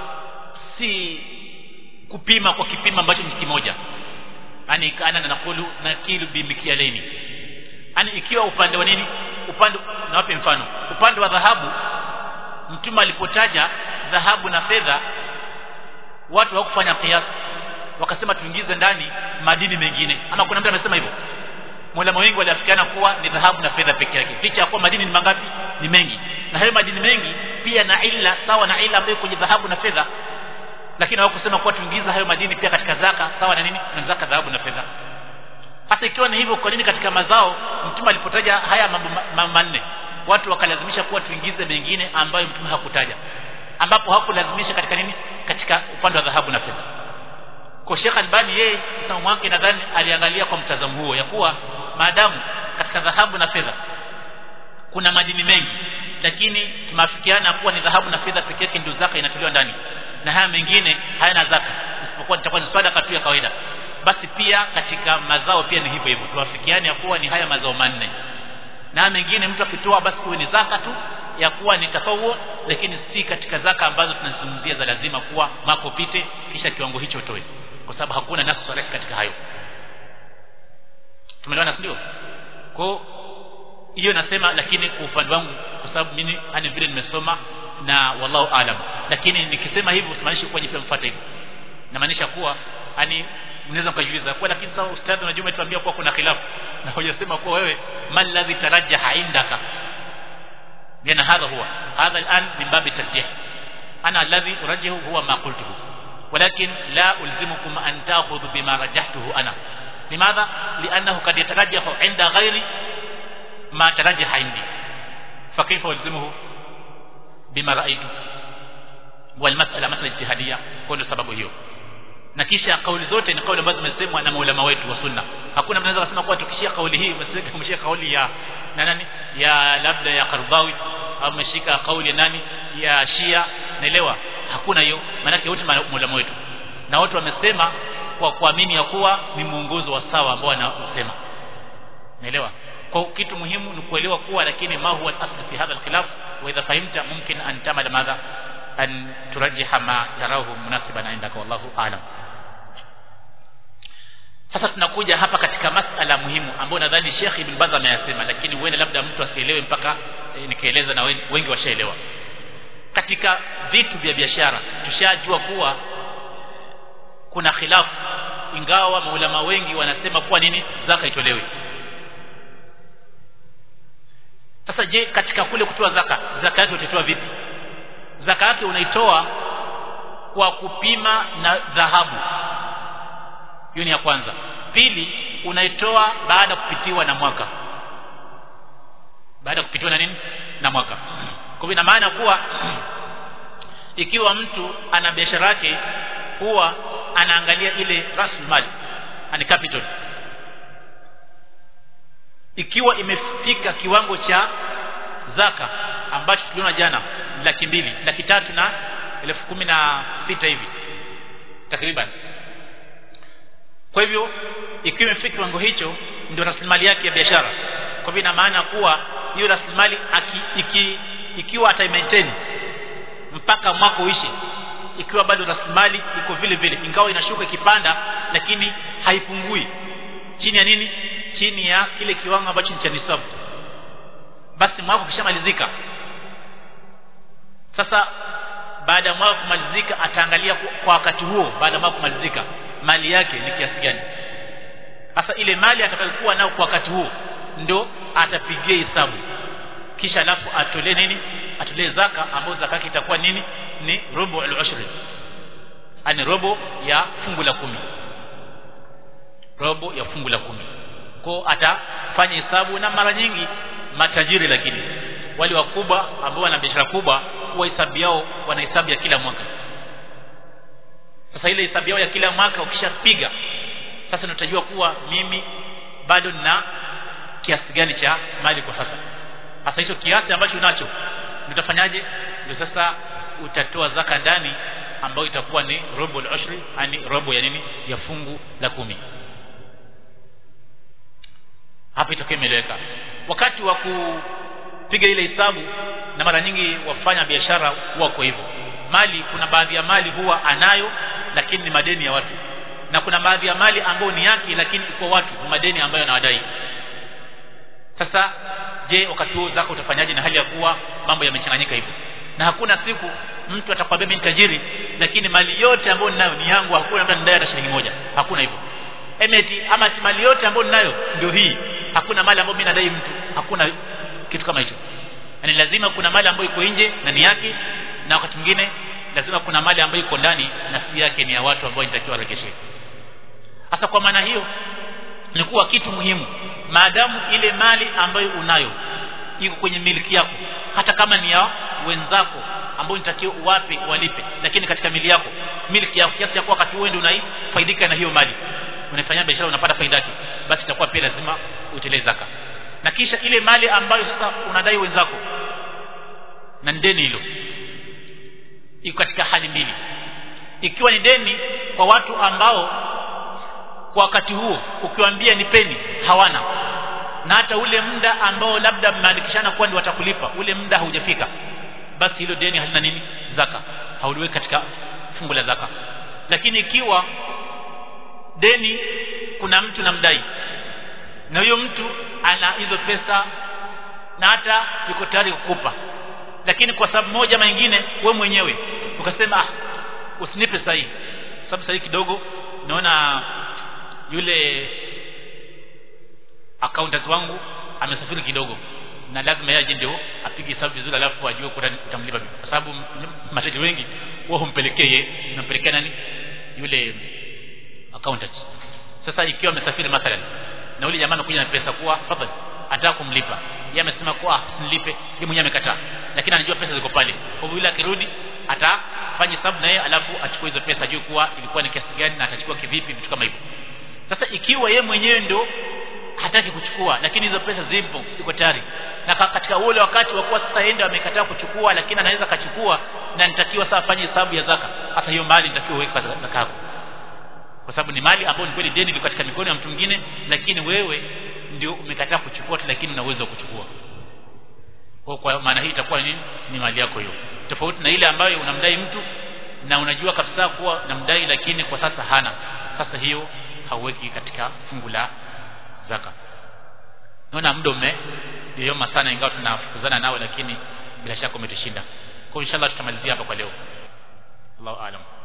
si kupima kwa kipima ambacho ni kimoja. Yaani kana na nakulu na kilu bimikialeni. Yaani ikiwa upande wa nini? Upande na wapi mfano? Upande wa dhahabu Mtume alipotaja dhahabu na fedha watu hawakufanya kiasi. Wakasema tuingize ndani madini mengine. Ama kuna mtu amesema hivyo? Maulama wengi waliafikiana kuwa ni dhahabu na fedha peke yake. Licha ya kuwa madini ni mangapi? Ni mengi. Na hayo madini mengi pia na ila sawa na ila ambayo kwenye dhahabu na fedha. Lakini hawakusema kuwa tuingiza hayo madini pia katika zaka sawa na nini? Na zaka dhahabu na fedha. Hasa ikiwa ni hivyo, kwa nini katika mazao Mtume alipotaja haya mambo manne watu wakalazimisha kuwa tuingize mengine ambayo Mtume hakutaja, ambapo hakulazimisha katika nini? Katika upande wa dhahabu na fedha. Kwa Sheikh Albani yeye msomo wake nadhani aliangalia kwa mtazamo huo ya kuwa maadamu katika dhahabu na fedha kuna madini mengi, lakini tumafikiana kuwa ni dhahabu na fedha pekee yake ndio zaka inatolewa ndani, na haya mengine hayana zaka isipokuwa itakuwa ni sadaka tu ya kawaida, basi pia katika mazao pia ni hivyo hivyo. Tuwafikiane ya kuwa ni haya mazao manne, na mengine mtu akitoa basi kuwe ni zaka tu ya kuwa ni tatawu, lakini si katika zaka ambazo tunazungumzia za lazima kuwa mako pite kisha kiwango hicho utoe, kwa sababu hakuna nasu sahihi katika hayo. Tumeelewana ndio? Kwa hiyo nasema, lakini kwa upande wangu kwa sababu mimi ani vile nimesoma na wallahu alam, lakini nikisema hivi usimaanishi kuwa jipe mfuate hivi. Na maanisha kuwa ani mnaweza kujiuliza kwa lakini sawa ustadhi unajua umetuambia kuwa kuna khilafu na hujasema kuwa wewe mal ladhi tarajjaha indaka. Yana hadha huwa hadha al'an min babi tarjih. Ana alladhi urajjihu huwa ma qultuhu ولكن لا ألزمكم أن تأخذوا بما رجحته أنا. لماذا؟ لأنه قد يترجح عند غير ما ترجح عندي، فكيف ألزمه بما رأيته؟ والمسألة مسألة اجتهادية. كل سبب hiyo. Na kisha kauli zote ni kauli ambazo zimesemwa na maulama wetu wa sunna. Hakuna mnaweza kusema kwa tukishia kauli hii msika mshika kauli ya na nani ya labda ya Qardawi au mshika kauli ya nani ya Shia, naelewa hakuna hiyo. Maana yake wote maulama wetu na watu wamesema kwa kuamini ya kuwa ni muongozo wa sawa ambao wanasema, naelewa. Kwa kitu muhimu ni kuelewa kuwa lakini ma huwa al-asl fi hadha al-khilaf, wa idha fahimta mumkin an tamala madha an turajjiha ma tarahu munasiban indaka, wallahu a'lam. Sasa tunakuja hapa katika masala muhimu ambayo nadhani Sheikh Ibn Baz ameyasema, lakini wewe labda mtu asielewe mpaka e, nikaeleza na wengi washaelewa. Katika vitu vya biashara tushajua kuwa kuna khilafu, ingawa maulama wengi wanasema kuwa nini zaka itolewe. Sasa je, katika kule kutoa zaka, zaka yake utatoa vipi? Zaka yake unaitoa kwa kupima na dhahabu. Hiyo ni ya kwanza. Pili, unaitoa baada kupitiwa na mwaka. Baada kupitiwa na nini? Na mwaka. Kwa hivyo ina maana kuwa ikiwa mtu ana biashara yake huwa anaangalia ile rasilimali, ani capital. Ikiwa imefika kiwango cha zaka ambacho tuliona jana laki mbili, laki tatu na elfu kumi na sita hivi takriban. Kwa hivyo ikiwa imefika kiwango hicho ndio rasilimali yake ya biashara. Kwa hivyo ina maana kuwa hiyo rasilimali iki, ikiwa ata maintain mpaka mwaka uishe, ikiwa bado rasilimali iko vile vile, ingawa inashuka ikipanda lakini haipungui chini ya nini? Chini ya kile kiwango ambacho ni cha nisabu, basi mwaka ukishamalizika sasa, baada ya mwaka kumalizika ataangalia kwa wakati huo, baada ya mwaka kumalizika mali yake ni kiasi gani. Sasa ile mali atakayokuwa nao kwa wakati huo ndo atapigia hesabu, kisha alafu atolee nini? Atolee zaka, ambayo zaka yake itakuwa nini? Ni robo al-ushri, ani robo ya fungu la kumi, robo ya fungu la kumi. Kwa atafanya hesabu, na mara nyingi matajiri lakini wale wakubwa ambao wana biashara kubwa huwa hesabu yao wana hesabu ya kila mwaka. Sasa ile hesabu yao ya kila mwaka ukishapiga, sasa unatajua kuwa mimi bado nina kiasi gani cha mali kwa sasa. Sasa hicho kiasi ambacho unacho utafanyaje? Ndio sasa utatoa zaka ndani, ambayo itakuwa ni robo al-ushri, yani robo ya nini, ya fungu la kumi. Hapa itakuwa imeleweka. Wakati wa kupiga ile hesabu, na mara nyingi wafanya biashara huwa kwa hivyo, mali kuna baadhi ya mali huwa anayo lakini ni madeni ya watu, na kuna baadhi ya mali ambayo ni yake lakini iko watu ni madeni ambayo anawadai. Sasa je, wakati huo zaka utafanyaje na hali ya kuwa mambo yamechanganyika hivyo? Na hakuna siku mtu atakwambia mimi ni tajiri lakini mali yote ambayo ninayo ni yangu, hakuna mtu anadai hata shilingi moja. Hakuna hivyo. Emeti ama mali yote ambayo ninayo ndio hii, hakuna mali ambayo mimi nadai mtu, hakuna kitu kama hicho. Yaani lazima kuna mali ambayo iko nje na ni yake, na wakati mwingine lazima kuna mali ambayo iko ndani na si yake, ni ya watu ambao inatakiwa rejeshe. Hasa kwa maana hiyo ni kuwa kitu muhimu, maadamu ile mali ambayo unayo iko kwenye miliki yako, hata kama ni ya wenzako ambao unatakiwa uwape walipe, lakini katika mili yako, miliki yako, kiasi cha kuwa wakati wewe ndio unaifaidika na hiyo mali, unafanya biashara unapata faida yake, basi itakuwa pia lazima utolee zaka. Na kisha ile mali ambayo sasa unadai wenzako na deni hilo iko katika hali mbili. Ikiwa ni deni kwa watu ambao kwa wakati huo ukiwaambia nipeni hawana, na hata ule muda ambao labda mmeandikishana kwa ni watakulipa ule muda haujafika, basi hilo deni halina nini, zaka, hauliweki katika fungu la zaka. Lakini ikiwa deni kuna mtu namdai na huyo mtu ana hizo pesa na hata yuko tayari kukupa, lakini kwa sababu moja ama nyingine wewe mwenyewe ukasema ah, usinipe sahihi, sababu sahihi kidogo naona yule accountant wangu amesafiri kidogo na lazima yaje ndio apige hesabu vizuri, alafu ajue kutamlipa vipi, kwa sababu mateja wengi wao humpelekea nampelekea nani yule accountant. Sasa ikiwa amesafiri mathalan na yule jamaa anakuja na pesa kwa fadhali anataka kumlipa, yeye amesema kwa sinilipe, yeye mwenyewe amekataa, lakini anajua pesa ziko pale. Kwa hivyo yule akirudi atafanya hesabu na yeye, alafu achukue hizo pesa, ajue kuwa ilikuwa ni kiasi gani na atachukua kivipi, vitu kama hivyo. Sasa ikiwa yeye mwenyewe ndio hataki kuchukua lakini hizo pesa zipo, siko tayari, na katika ule wakati wa kuwa sasa yeye amekataa kuchukua lakini anaweza kachukua, na nitakiwa sasa afanye hesabu ya zaka, hata hiyo mali nitakiwa uweke zaka yako, kwa sababu ni mali ambayo ni kweli deni liko katika mikono ya mtu mwingine, lakini wewe ndio umekataa kuchukua, lakini una uwezo wa kuchukua. Kwa kwa maana hii itakuwa nini, ni mali yako hiyo, tofauti na ile ambayo unamdai mtu na unajua kabisa kuwa namdai lakini kwa sasa hana. Sasa hiyo hauweki katika fungu la zaka. Naona muda ume ndio sana, ingawa tunafukuzana nao, lakini bila shaka umetushinda. Kwa inshallah tutamalizia hapa kwa leo. Allahu aalam.